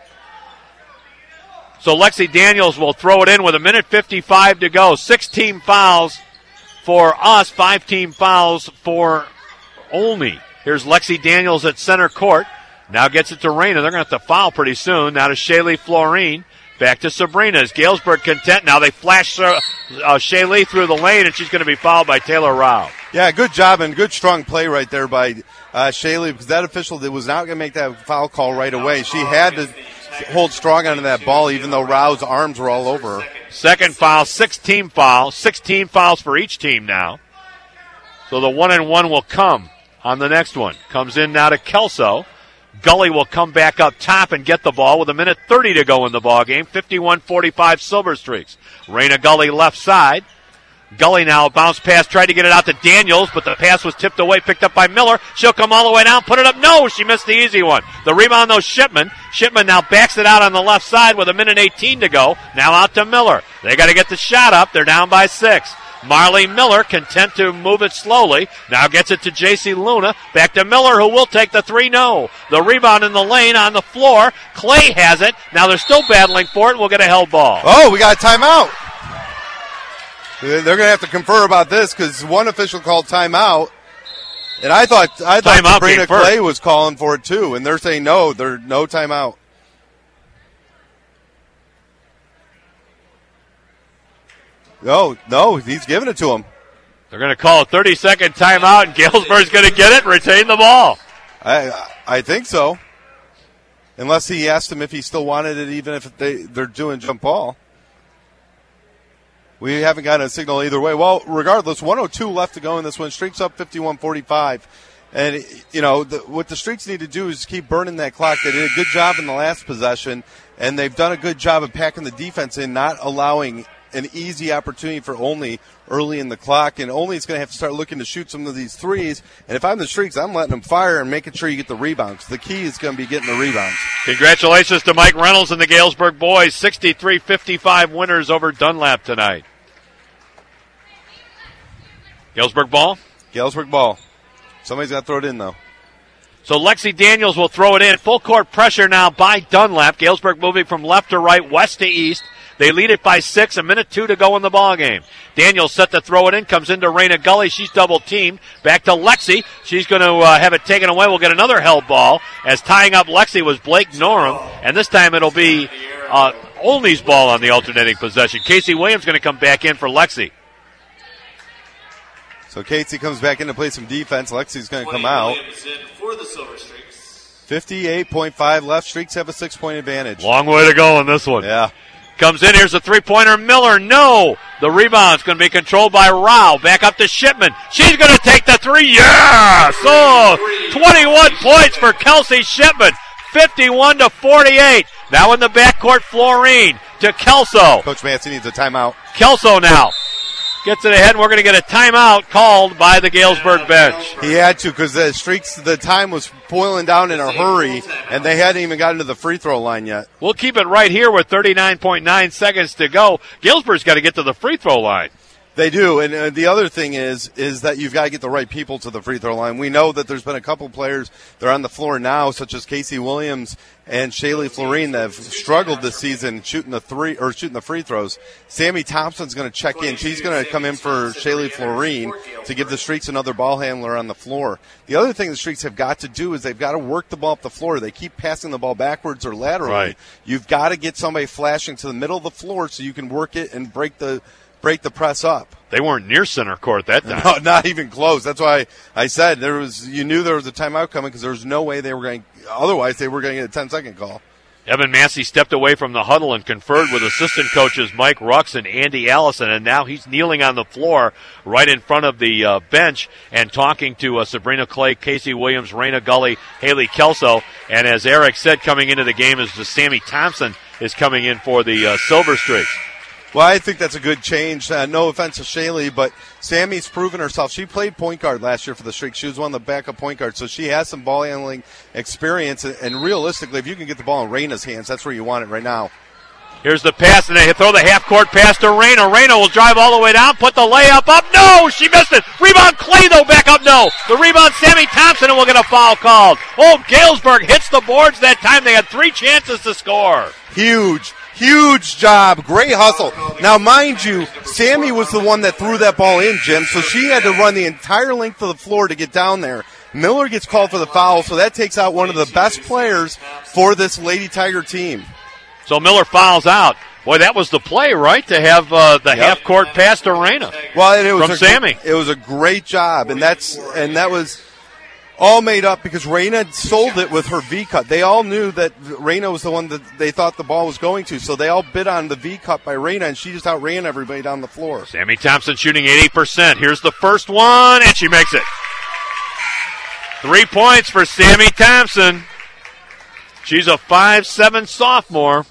So Lexi Daniels will throw it in with 1:55 to go. 6 team fouls for us, 5 team fouls for Olney. Here's Lexi Daniels at center court. Now gets it to Raina. They're going to have to foul pretty soon. Now to Shaylee Florine. Back to Sabrina. Is Galesburg content? Now they flash Shaylee through the lane, and she's going to be fouled by Taylor Rao. Yeah, good job and good strong play right there by Shaylee, because that official was not going to make that foul call right away. She had to hold strong onto that ball, even though Rao's arms were all over her. Second foul, 6 team fouls. 16 fouls for each team now. So the 1-and-1 will come on the next one. Comes in now to Kelso. Gully will come back up top and get the ball with 1:30 to go in the ball game. 51-45 Silver Streaks. Raina Gully left side. Gully now bounce pass, tried to get it out to Daniels, but the pass was tipped away, picked up by Miller. She'll come all the way down, put it up. No, she missed the easy one. The rebound, though, Shipman. Shipman now backs it out on the left side with 1:18 to go. Now out to Miller. They got to get the shot up. They're down by 6. Marley Miller, content to move it slowly. Now gets it to J.C. Luna. Back to Miller, who will take the 3. No. The rebound in the lane on the floor. Clay has it. Now they're still battling for it. We'll get a held ball. Oh, we got a timeout. They're going to have to confer about this because one official called timeout. And I thought Sabrina Clay was calling for it too. And they're saying no, there's no timeout. No, he's giving it to him. They're going to call a 30-second timeout, and Galesburg's going to get it and retain the ball. I think so. Unless he asked him if he still wanted it, even if they're doing jump ball. We haven't gotten a signal either way. Well, regardless, 1:02 left to go in this one. Streaks up 51-45. And, what the Streaks need to do is keep burning that clock. They did a good job in the last possession, and they've done a good job of packing the defense in, not allowing an easy opportunity for Olney early in the clock, and Olney's going to have to start looking to shoot some of these threes. And if I'm the Streaks, I'm letting them fire and making sure you get the rebounds. The key is going to be getting the rebounds. Congratulations to Mike Reynolds and the Galesburg boys. 63-55 winners over Dunlap tonight. Galesburg ball? Galesburg ball. Somebody's got to throw it in, though. So Lexi Daniels will throw it in. Full court pressure now by Dunlap. Galesburg moving from left to right, west to east. They lead it by 6, 1:02 to go in the ball game. Daniels set to throw it in, comes into Raina Gully. She's double teamed. Back to Lexi. She's going to have it taken away. We'll get another held ball as tying up Lexi was Blake Norum. And this time it'll be Olney's ball on the alternating possession. Casey Williams going to come back in for Lexi. So Casey comes back in to play some defense. Lexi's going to come out. For the Silver Streaks. 58.5 left. Streaks have a 6-point advantage. Long way to go in this one. Yeah. Comes in. Here's a three-pointer. Miller. No. The rebound's going to be controlled by Rao. Back up to Shipman. She's going to take the three. Yes! Oh, 21 points for Kelsey Shipman. 51-48. Now in the backcourt, Florine to Kelso. Coach Massey needs a timeout. Kelso now gets it ahead, and we're going to get a timeout called by the Galesburg bench. He had to because the time was boiling down in a hurry, and they hadn't even gotten to the free throw line yet. We'll keep it right here with 39.9 seconds to go. Galesburg's got to get to the free throw line. They do, and the other thing is that you've got to get the right people to the free throw line. We know that there's been a couple players that are on the floor now, such as Casey Williams and Shaylee Florine, that have struggled this season shooting the free throws. Sammy Thompson's going to check in. She's going to come in for Shaylee Florine to give the Streaks another ball handler on the floor. The other thing the Streaks have got to do is they've got to work the ball up the floor. They keep passing the ball backwards or laterally. Right. You've got to get somebody flashing to the middle of the floor so you can work it and break the press up. They weren't near center court that time. No, not even close. That's why I said you knew there was a timeout coming because there was no way they were going. Otherwise, they were going to get a 10-second call. Evan Massey stepped away from the huddle and conferred with assistant coaches Mike Rux and Andy Allison, and now he's kneeling on the floor right in front of the bench and talking to Sabrina Clay, Casey Williams, Raina Gully, Haley Kelso, and as Eric said, coming into the game is Sammy Thompson is coming in for the Silver Streaks. Well, I think that's a good change. No offense to Shaylee, but Sammy's proven herself. She played point guard last year for the Streaks. She was one of the backup point guards, so she has some ball handling experience. And realistically, if you can get the ball in Raina's hands, that's where you want it right now. Here's the pass, and they throw the half-court pass to Raina. Raina will drive all the way down, put the layup up. No, she missed it. Rebound Clay, though, back up, no. The rebound, Sammy Thompson, and we'll get a foul called. Oh, Galesburg hits the boards that time. They had 3 chances to score. Huge job. Great hustle. Now, mind you, Sammy was the one that threw that ball in, Jim, so she had to run the entire length of the floor to get down there. Miller gets called for the foul, so that takes out one of the best players for this Lady Tiger team. So Miller fouls out. Boy, that was the play, right, to have the half-court pass to Raina from Sammy. It was a great job, and that was all made up because Raina sold it with her V-cut. They all knew that Raina was the one that they thought the ball was going to, so they all bid on the V-cut by Raina, and she just outran everybody down the floor. Sammy Thompson shooting 80%. Here's the first one, and she makes it. 3 points for Sammy Thompson. She's a 5'7" sophomore.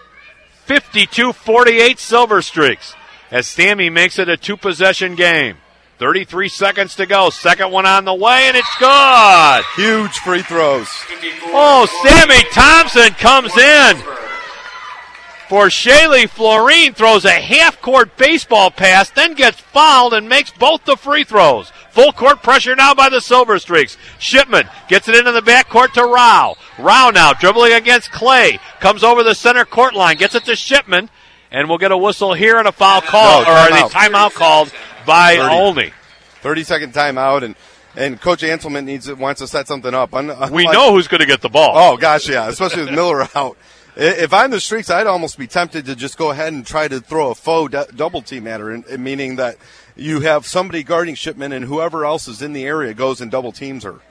52-48 Silver Streaks as Sammy makes it a 2-possession game. 33 seconds to go. Second one on the way, and it's good. Huge free throws. Oh, Sammy Thompson comes in for Shaylee Florine, throws a half-court baseball pass, then gets fouled and makes both the free throws. Full court pressure now by the Silver Streaks. Shipman gets it into the backcourt to Rao. Rao now dribbling against Clay. Comes over the center court line, gets it to Shipman, and we'll get a whistle here and a foul call, or a timeout called by Olney. 30-second timeout, and Coach Anselman wants to set something up. We know who's going to get the ball. Oh, gosh, yeah, especially with Miller out. If I'm the Streaks, I'd almost be tempted to just go ahead and try to throw a faux double team at her, meaning that you have somebody guarding Shipman and whoever else is in the area goes and double teams her.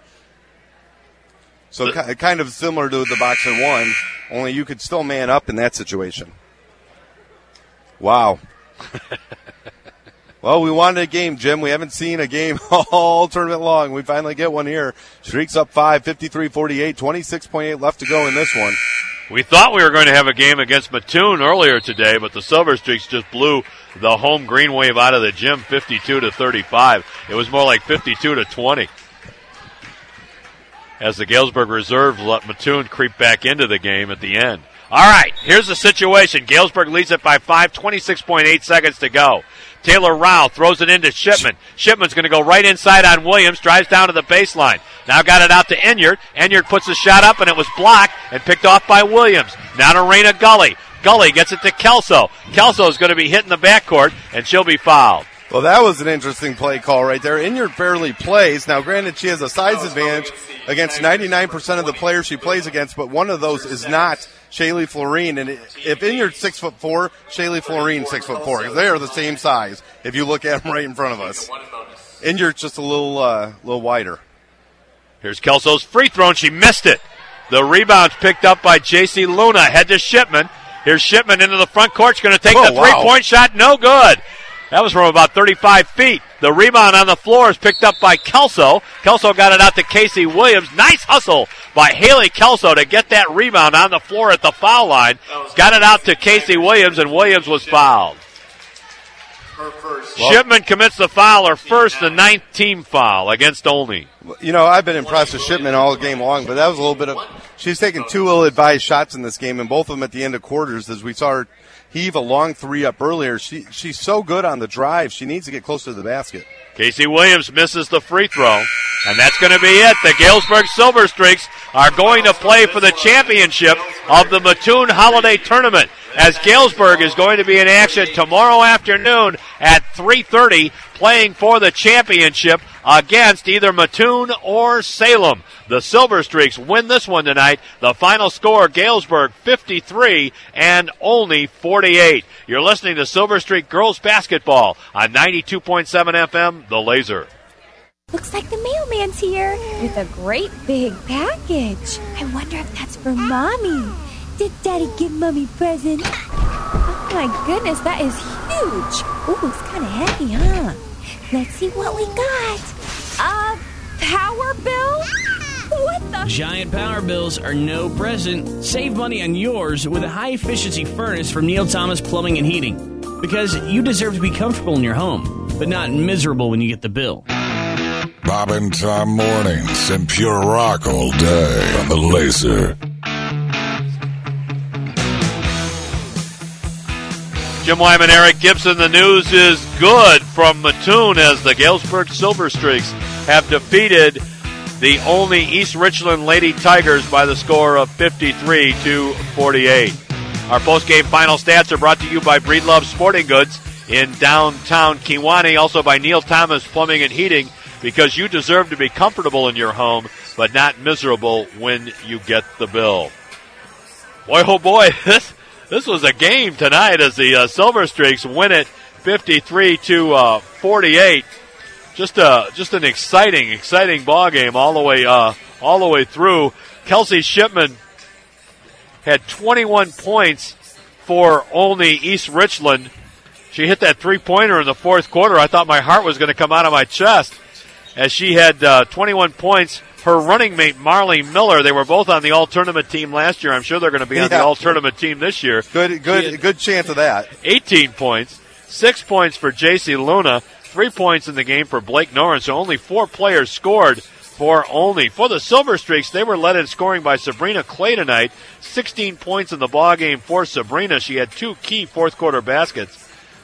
So kind of similar to the box and one, only you could still man up in that situation. Wow. Well, we wanted a game, Jim. We haven't seen a game all tournament long. We finally get one here. Streaks up 5, 53-48, 26.8 left to go in this one. We thought we were going to have a game against Mattoon earlier today, but the Silver Streaks just blew the home Green Wave out of the gym 52-35. It was more like 52-20. As the Galesburg reserve let Mattoon creep back into the game at the end. All right, here's the situation. Galesburg leads it by 5, 26.8 seconds to go. Taylor Rao throws it into Shipman. Shipman's going to go right inside on Williams, drives down to the baseline. Now got it out to Enyart. Enyart puts a shot up, and it was blocked and picked off by Williams. Now to Raina Gully. Gully gets it to Kelso. Kelso's going to be hit in the backcourt, and she'll be fouled. Well, that was an interesting play call right there. Enyart barely plays. Now, granted, she has a size advantage against 99% of the players she plays against, but one of those is not Shaylee Florine. And if Enyart's 6'4", Shaylee Florine's 6'4", because they are the same size if you look at them right in front of us. Enyart's just a little wider. Here's Kelso's free throw, and she missed it. The rebound's picked up by J.C. Luna. Head to Shipman. Here's Shipman into the front court. She's going to take the three-point shot. No good. That was from about 35 feet. The rebound on the floor is picked up by Kelso. Kelso got it out to Casey Williams. Nice hustle by Haley Kelso to get that rebound on the floor at the foul line. Got it out to Casey Williams, and Williams was fouled. Shipman commits the foul, her first, the 9th team foul against Olney. You know, I've been impressed with Shipman all game long, but that was a little bit of – she's taken 2 ill-advised shots in this game, and both of them at the end of quarters, as we saw her heave a long 3 up earlier. She's so good on the drive. She needs to get closer to the basket. Casey Williams misses the free throw, and that's going to be it. The Galesburg Silver Streaks are going to play for the championship of the Mattoon Holiday Tournament, as Galesburg is going to be in action tomorrow afternoon at 3:30, playing for the championship against either Mattoon or Salem. The Silver Streaks win this one tonight. The final score, Galesburg 53 and Olney 48. You're listening to Silver Streak Girls Basketball on 92.7 FM, The Laser. Looks like the mailman's here with a great big package. I wonder if that's for Mommy. Did Daddy give Mommy a present? Oh my goodness, that is huge. Ooh, it's kind of heavy, huh? Let's see what we got. Power bill? What the? Giant power bills are no present. Save money on yours with a high-efficiency furnace from Neil Thomas Plumbing and Heating. Because you deserve to be comfortable in your home, but not miserable when you get the bill. Bob and Tom mornings and pure rock all day on the Laser. Jim Wyman, Eric Gibson. The news is good from Mattoon as the Galesburg Silver Streaks have defeated the Olney East Richland Lady Tigers by the score of 53-48. Our post-game final stats are brought to you by Breedlove Sporting Goods in downtown Kewanee, also by Neil Thomas Plumbing and Heating, because you deserve to be comfortable in your home, but not miserable when you get the bill. Boy, oh boy, this was a game tonight as the Silver Streaks win it 53-48. Just an exciting ball game all the way through. Kelsey Shipman had 21 points for Olney East Richland. She hit that 3-pointer in the fourth quarter. I thought my heart was going to come out of my chest as she had 21 points. Her running mate, Marley Miller, they were both on the all-tournament team last year. I'm sure they're going to be on the all-tournament team this year. Good chance of that. 18 points, 6 points for J.C. Luna, 3 points in the game for Blake Noren, so only 4 players scored for Olney. For the Silver Streaks, they were led in scoring by Sabrina Clay tonight. 16 points in the ballgame for Sabrina. She had 2 key fourth-quarter baskets.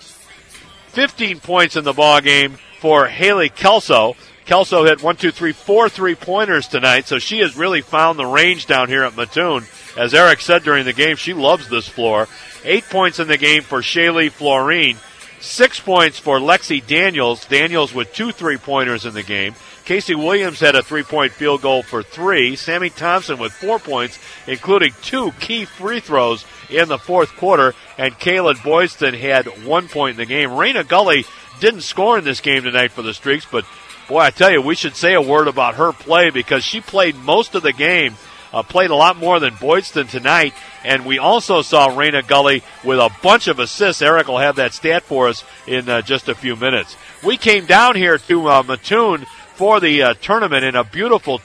15 points in the ballgame for Haley Kelso. Kelso hit 4 3-pointers tonight, so she has really found the range down here at Mattoon. As Eric said during the game, she loves this floor. 8 points in the game for Shaylee Florine. 6 points for Lexi Daniels. Daniels with 2 3-pointers in the game. Casey Williams had a 3-point field goal for 3. Sammy Thompson with 4 points, including 2 key free throws in the fourth quarter. And Kaylin Boyston had 1 point in the game. Raina Gully didn't score in this game tonight for the Streaks, but boy, I tell you, we should say a word about her play because she played most of the game, played a lot more than Boydston tonight, and we also saw Raina Gully with a bunch of assists. Eric will have that stat for us in just a few minutes. We came down here to Mattoon for the tournament in a beautiful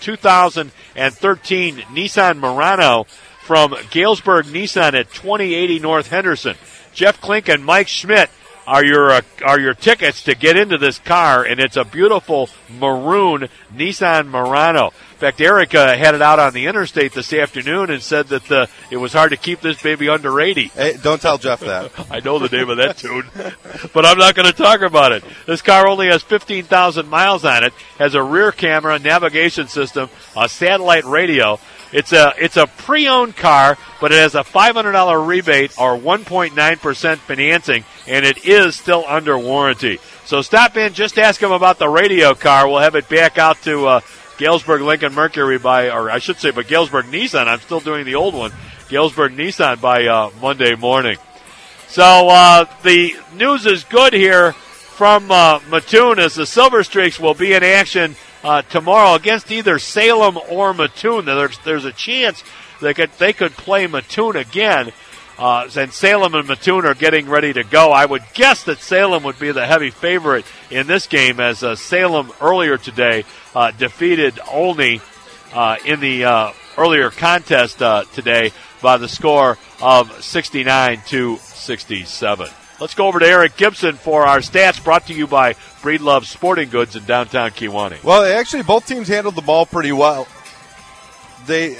2013 Nissan Murano from Galesburg Nissan at 2080 North Henderson. Jeff Klink and Mike Schmidt are your tickets to get into this car, and it's a beautiful maroon Nissan Murano. In fact, Eric had it out on the interstate this afternoon and said that it was hard to keep this baby under 80. Hey, don't tell Jeff that. I know the name of that tune, but I'm not going to talk about it. This car only has 15,000 miles on it, has a rear camera, navigation system, a satellite radio. It's a pre-owned car, but it has a $500 rebate or 1.9% financing, and it is still under warranty. So stop in, just ask them about the radio car. We'll have it back out to Galesburg Lincoln Mercury but Galesburg Nissan. I'm still doing the old one. Galesburg Nissan by Monday morning. So the news is good here from Mattoon as the Silver Streaks will be in action tomorrow against either Salem or Mattoon. There's a chance they could play Mattoon again. And Salem and Mattoon are getting ready to go. I would guess that Salem would be the heavy favorite in this game, as Salem earlier today defeated Olney in the earlier contest today by the score of 69-67. Let's go over to Eric Gibson for our stats, brought to you by Breedlove Sporting Goods in downtown Kewanee. Well, actually, both teams handled the ball pretty well. They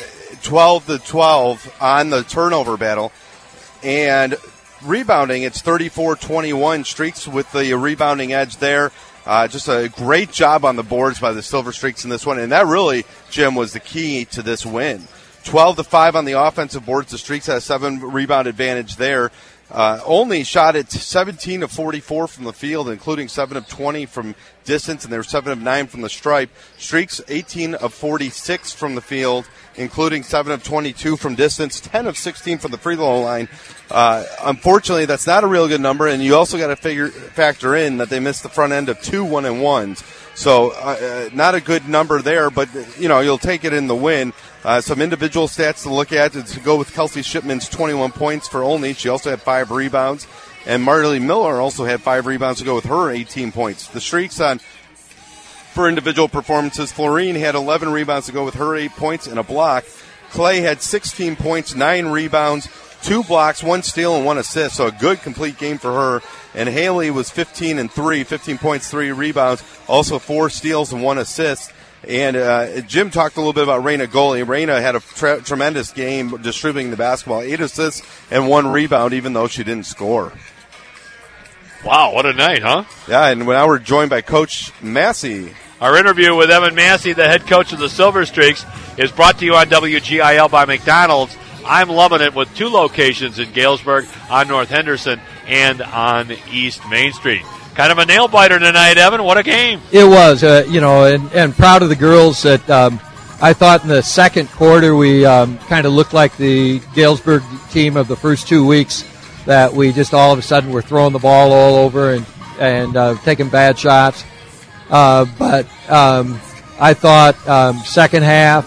12-12 on the turnover battle. And rebounding, it's 34-21. Streaks with the rebounding edge there. Just a great job on the boards by the Silver Streaks in this one. And that really, Jim, was the key to this win. 12-5 on the offensive boards. The Streaks had a 7-rebound advantage there. Only shot at 17 of 44 from the field, including 7 of 20 from distance, and they were 7 of 9 from the stripe. Streaks 18 of 46 from the field, including 7 of 22 from distance, 10 of 16 from the free throw line. Unfortunately, that's not a real good number, and you also got to factor in that they missed the front end of 2 1-and-1s. So not a good number there, but you'll take it in the win. Some individual stats to look at to go with Kelsey Shipman's 21 points for Olney. She also had 5 rebounds. And Marley Miller also had 5 rebounds to go with her 18 points. The Streaks for individual performances, Florine had 11 rebounds to go with her 8 points and a block. Clay had 16 points, 9 rebounds, 2 blocks, 1 steal, and 1 assist. So a good complete game for her. And Haley was 15 points, 3 rebounds, also 4 steals and 1 assist. And Jim talked a little bit about Raina Goalie. Raina had a tremendous game distributing the basketball, 8 assists and 1 rebound, even though she didn't score. Wow, what a night, huh? Yeah, and now we're joined by Coach Massey. Our interview with Evan Massey, the head coach of the Silver Streaks, is brought to you on WGIL by McDonald's. I'm loving it with 2 locations in Galesburg, on North Henderson and on East Main Street. Kind of a nail-biter tonight, Evan. What a game. It was, and proud of the girls that I thought in the second quarter we kind of looked like the Galesburg team of the first 2 weeks, that we just all of a sudden were throwing the ball all over and taking bad shots. But I thought second half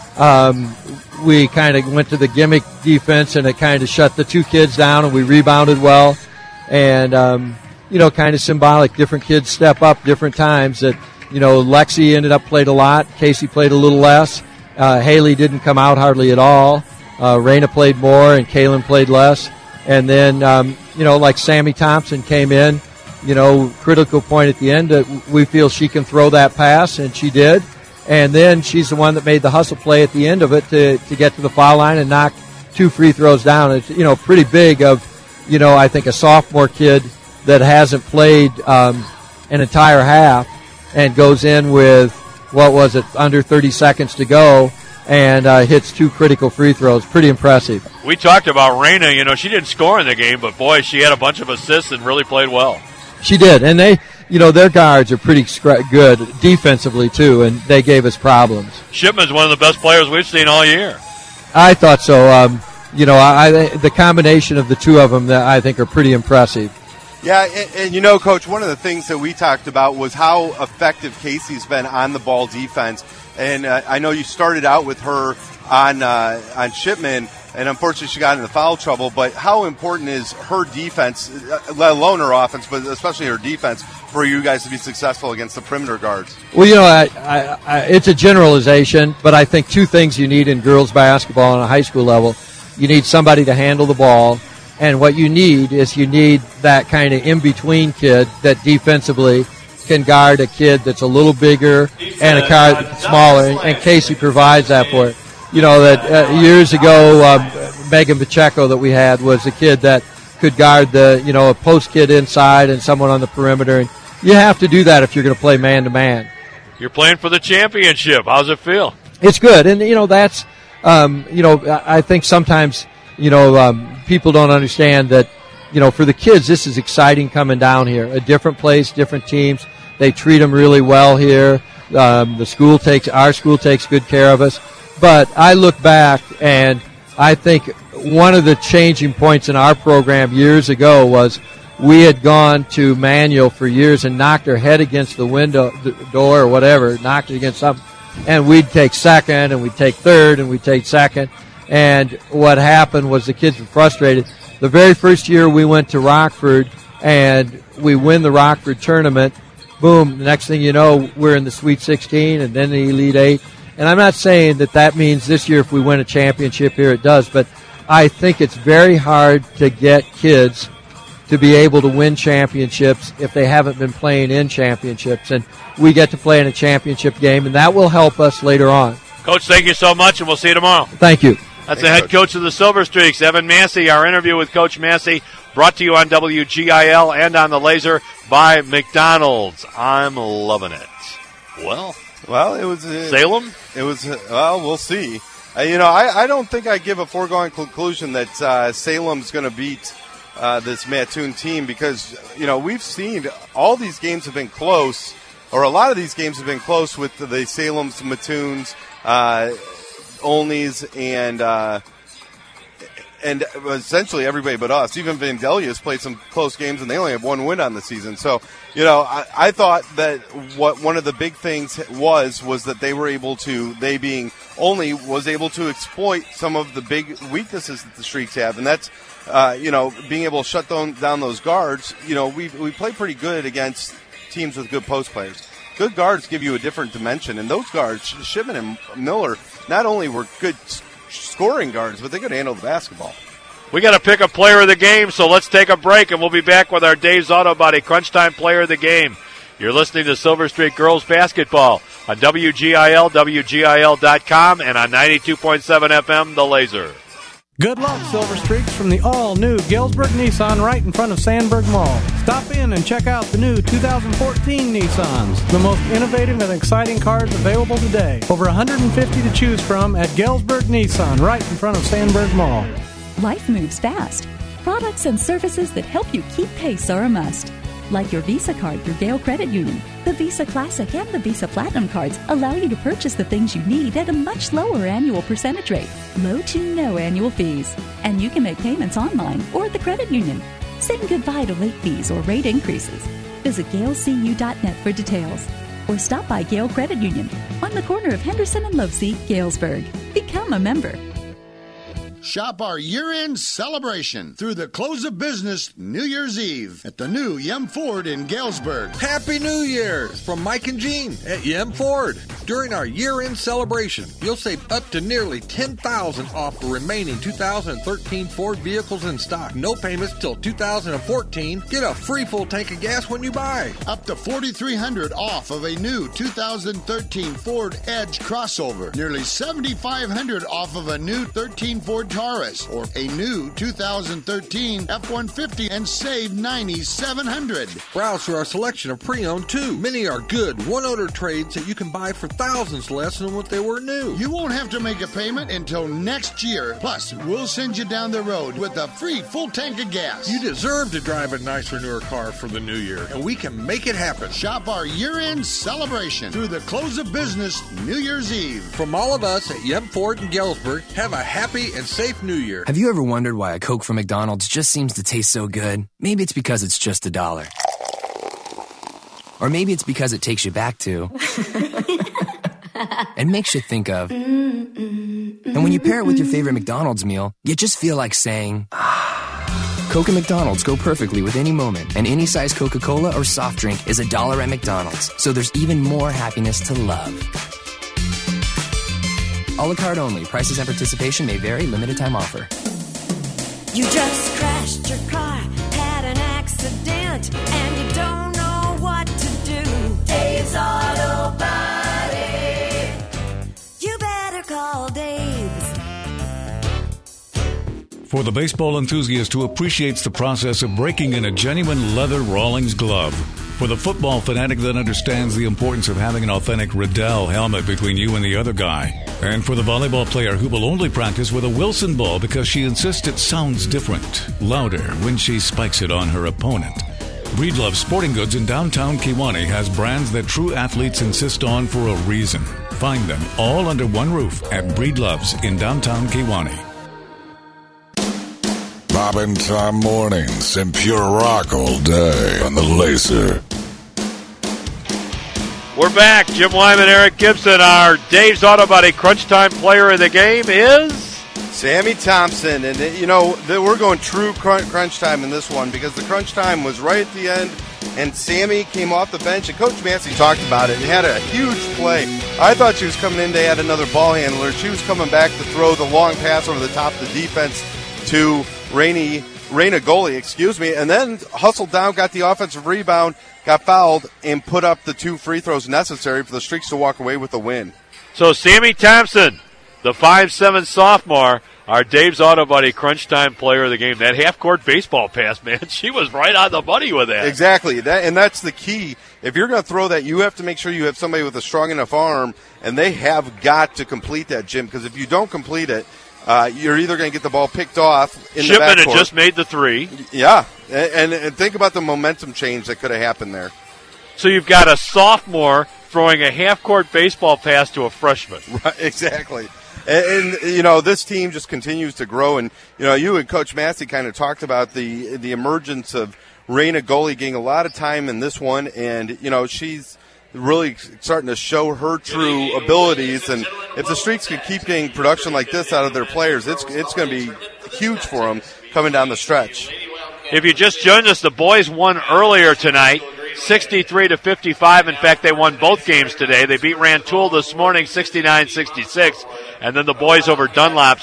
we kind of went to the gimmick defense, and it kind of shut the 2 kids down, and we rebounded well. And kind of symbolic. Different kids step up different times. That, Lexi ended up played a lot. Casey played a little less. Haley didn't come out hardly at all. Raina played more, and Kaylin played less. And then, like Sammy Thompson came in, critical point at the end that we feel she can throw that pass, and she did. And then she's the one that made the hustle play at the end of it to get to the foul line and knock 2 free throws down. It's, pretty big of, I think a sophomore kid that hasn't played an entire half and goes in with, under 30 seconds to go and hits 2 critical free throws. Pretty impressive. We talked about Raina. She didn't score in the game, but, boy, she had a bunch of assists and really played well. She did, and they, their guards are pretty good defensively, too, and they gave us problems. Shipman's one of the best players we've seen all year. I thought so. The combination of the 2 of them that I think are pretty impressive. Yeah, and Coach, one of the things that we talked about was how effective Casey's been on the ball defense. And I know you started out with her on Shipman, and unfortunately she got into foul trouble. But how important is her defense, let alone her offense, but especially her defense, for you guys to be successful against the perimeter guards? Well, it's a generalization, but I think 2 things you need in girls basketball on a high school level. You need somebody to handle the ball. And what you need that kind of in-between kid that defensively can guard a kid that's a little bigger and a card smaller, and Casey provides that for it. Years ago, Megan Pacheco that we had was a kid that could guard a post kid inside and someone on the perimeter. And you have to do that if you're going to play man-to-man. You're playing for the championship. How's it feel? It's good. And, that's, I think sometimes, people don't understand that, for the kids, this is exciting coming down here. A different place, different teams. They treat them really well here. Our school takes good care of us. But I look back, and I think one of the changing points in our program years ago was we had gone to Manual for years and knocked our head against the door or whatever, knocked it against something, and we'd take second, and we'd take third, and we'd take second. And what happened was the kids were frustrated. The very first year we went to Rockford and we win the Rockford tournament, boom, the next thing you know, we're in the Sweet 16 and then the Elite 8. And I'm not saying that means this year if we win a championship here it does, but I think it's very hard to get kids to be able to win championships if they haven't been playing in championships. And we get to play in a championship game, and that will help us later on. Coach, thank you so much, and we'll see you tomorrow. Thank you. That's the head coach of the Silver Streaks, Evan Massey. Our interview with Coach Massey brought to you on WGIL and on the Laser by McDonald's. I'm loving it. Well, it was Salem. It was we'll see. I don't think I give a foregone conclusion that Salem's going to beat this Mattoon team because we've seen all these games have been close, or a lot of these games have been close with the Salem's, Mattoons, Olneys, and essentially everybody but us. Even Vandelia's played some close games, and they only have one win on the season. So, I thought that what one of the big things was that they were able to, they being Olney, was able to exploit some of the big weaknesses that the Streaks have, and that's, being able to shut down those guards. We play pretty good against teams with good post players. Good guards give you a different dimension, and those guards, Shipman and Miller, not only were good scoring guards, but they could handle the basketball. We got to pick a player of the game, so let's take a break, and we'll be back with our Dave's Auto Body Crunch Time player of the game. You're listening to Silver Streak Girls Basketball on WGIL, WGIL.com, and on 92.7 FM, The Laser. Good luck, Silver Streaks, from the all-new Galesburg Nissan right in front of Sandburg Mall. Stop in and check out the new 2014 Nissans, the most innovative and exciting cars available today. Over 150 to choose from at Galesburg Nissan right in front of Sandburg Mall. Life moves fast. Products and services that help you keep pace are a must. Like your Visa card through Gale Credit Union. The Visa Classic and the Visa Platinum cards allow you to purchase the things you need at a much lower annual percentage rate. Low to no annual fees. And you can make payments online or at the credit union. Saying goodbye to late fees or rate increases. Visit GaleCU.net for details. Or stop by Gale Credit Union on the corner of Henderson and Lovesey, Galesburg. Become a member. Shop our year-end celebration through the close of business New Year's Eve at the new Yem Ford in Galesburg. Happy New Year's from Mike and Jean at Yem Ford. During our year-end celebration, you'll save up to nearly $10,000 off the remaining 2013 Ford vehicles in stock. No payments till 2014. Get a free full tank of gas when you buy. Up to $4,300 off of a new 2013 Ford Edge crossover. Nearly $7,500 off of a new 13 Ford Taurus or a new 2013 F-150 and save $9,700. Browse through our selection of pre-owned too. Many are good one-owner trades that you can buy for thousands less than what they were new. You won't have to make a payment until next year. Plus, we'll send you down the road with a free full tank of gas. You deserve to drive a nicer, newer car for the new year, and we can make it happen. Shop our year-end celebration through the close of business New Year's Eve. From all of us at Yem Ford in Galesburg, have a happy and safe New Year. Have you ever wondered why a Coke from McDonald's just seems to taste so good? Maybe it's because it's just $1. Or maybe it's because it takes you back to and makes you think of. And when you pair it with your favorite McDonald's meal, you just feel like saying, Coke and McDonald's go perfectly with any moment, and any size Coca-Cola or soft drink is $1 at McDonald's, so there's even more happiness to love. A la carte only. Prices and participation may vary. Limited time offer. You just crashed your car, had an accident, and you don't know what to do. Dave's Auto Body. You better call Dave's. For the baseball enthusiast who appreciates the process of breaking in a genuine leather Rawlings glove. For the football fanatic that understands the importance of having an authentic Riddell helmet between you and the other guy. And for the volleyball player who will only practice with a Wilson ball because she insists it sounds different, louder when she spikes it on her opponent. Breedlove Sporting Goods in downtown Kewanee has brands that true athletes insist on for a reason. Find them all under one roof at Breedlove's in downtown Kewanee. Bob and Tom mornings and pure rock all day on the Laser. We're back. Jim Wyman, Eric Gibson. Our Dave's Auto Body Crunch Time player of the game is Sammy Thompson, and we're going true crunch time in this one because the crunch time was right at the end, and Sammy came off the bench, and Coach Massey talked about it and had a huge play. I thought she was coming in to add another ball handler. She was coming back to throw the long pass over the top of the defense to Raina Goalie, and then hustled down, got the offensive rebound, got fouled, and put up the 2 free throws necessary for the Streaks to walk away with the win. So Sammy Thompson, the 5'7" sophomore, our Dave's Auto Buddy crunch time player of the game. That half-court baseball pass, man, she was right on the money with that. Exactly, and that's the key. If you're going to throw that, you have to make sure you have somebody with a strong enough arm, and they have got to complete that, Jim, because if you don't complete it, you're either going to get the ball picked off in the backcourt. Shipman had just made the 3. Yeah, and think about the momentum change that could have happened there. So you've got a sophomore throwing a half-court baseball pass to a freshman. Right, exactly. And this team just continues to grow. And, you and Coach Massey kind of talked about the emergence of Raina Goalie getting a lot of time in this one. And, she's really starting to show her true abilities. And if the Streaks can keep getting production like this out of their players, it's going to be huge for them coming down the stretch. If you just joined us, the boys won earlier tonight, 63-55. In fact, they won both games today. They beat Rantoul this morning, 69-66, and then the boys over Dunlop,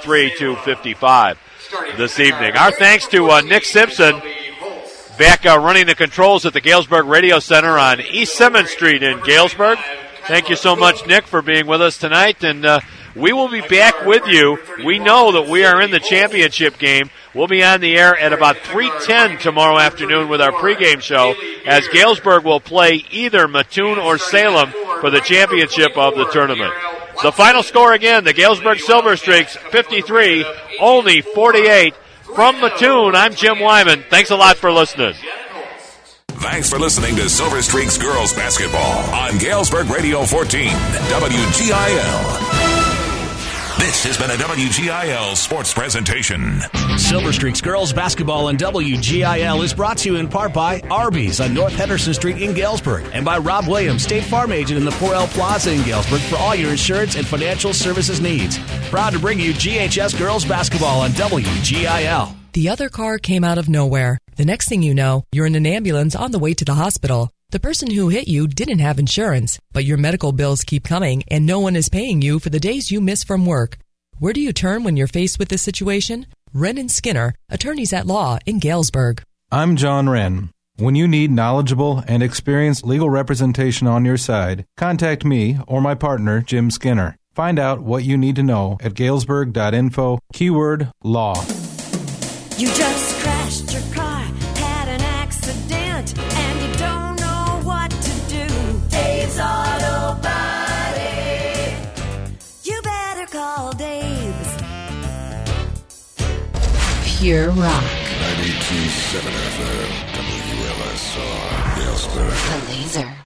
63-55 this evening. Our thanks to Nick Simpson, back running the controls at the Galesburg Radio Center on East 7th Street in Galesburg. Thank you so much, Nick, for being with us tonight, and we will be back with you. We know that we are in the championship game. We'll be on the air at about 3:10 tomorrow afternoon with our pregame show as Galesburg will play either Mattoon or Salem for the championship of the tournament. The final score again, the Galesburg Silver Streaks 53, only 48. From Mattoon, I'm Jim Wyman. Thanks a lot for listening. Thanks for listening to Silver Streaks Girls Basketball on Galesburg Radio 14, WGIL. This has been a WGIL sports presentation. Silver Streaks Girls Basketball on WGIL is brought to you in part by Arby's on North Henderson Street in Galesburg and by Rob Williams, State Farm Agent in the 4L Plaza in Galesburg for all your insurance and financial services needs. Proud to bring you GHS Girls Basketball on WGIL. The other car came out of nowhere. The next thing you know, you're in an ambulance on the way to the hospital. The person who hit you didn't have insurance, but your medical bills keep coming and no one is paying you for the days you miss from work. Where do you turn when you're faced with this situation? Wren & Skinner, attorneys at law in Galesburg. I'm John Wren. When you need knowledgeable and experienced legal representation on your side, contact me or my partner, Jim Skinner. Find out what you need to know at galesburg.info, keyword law. You just crashed your car, had an accident, and you don't know what to do. Dave's Auto Body. You better call Dave's. Pure rock. 92.7 FM, WLSR, Galesburg. The Laser.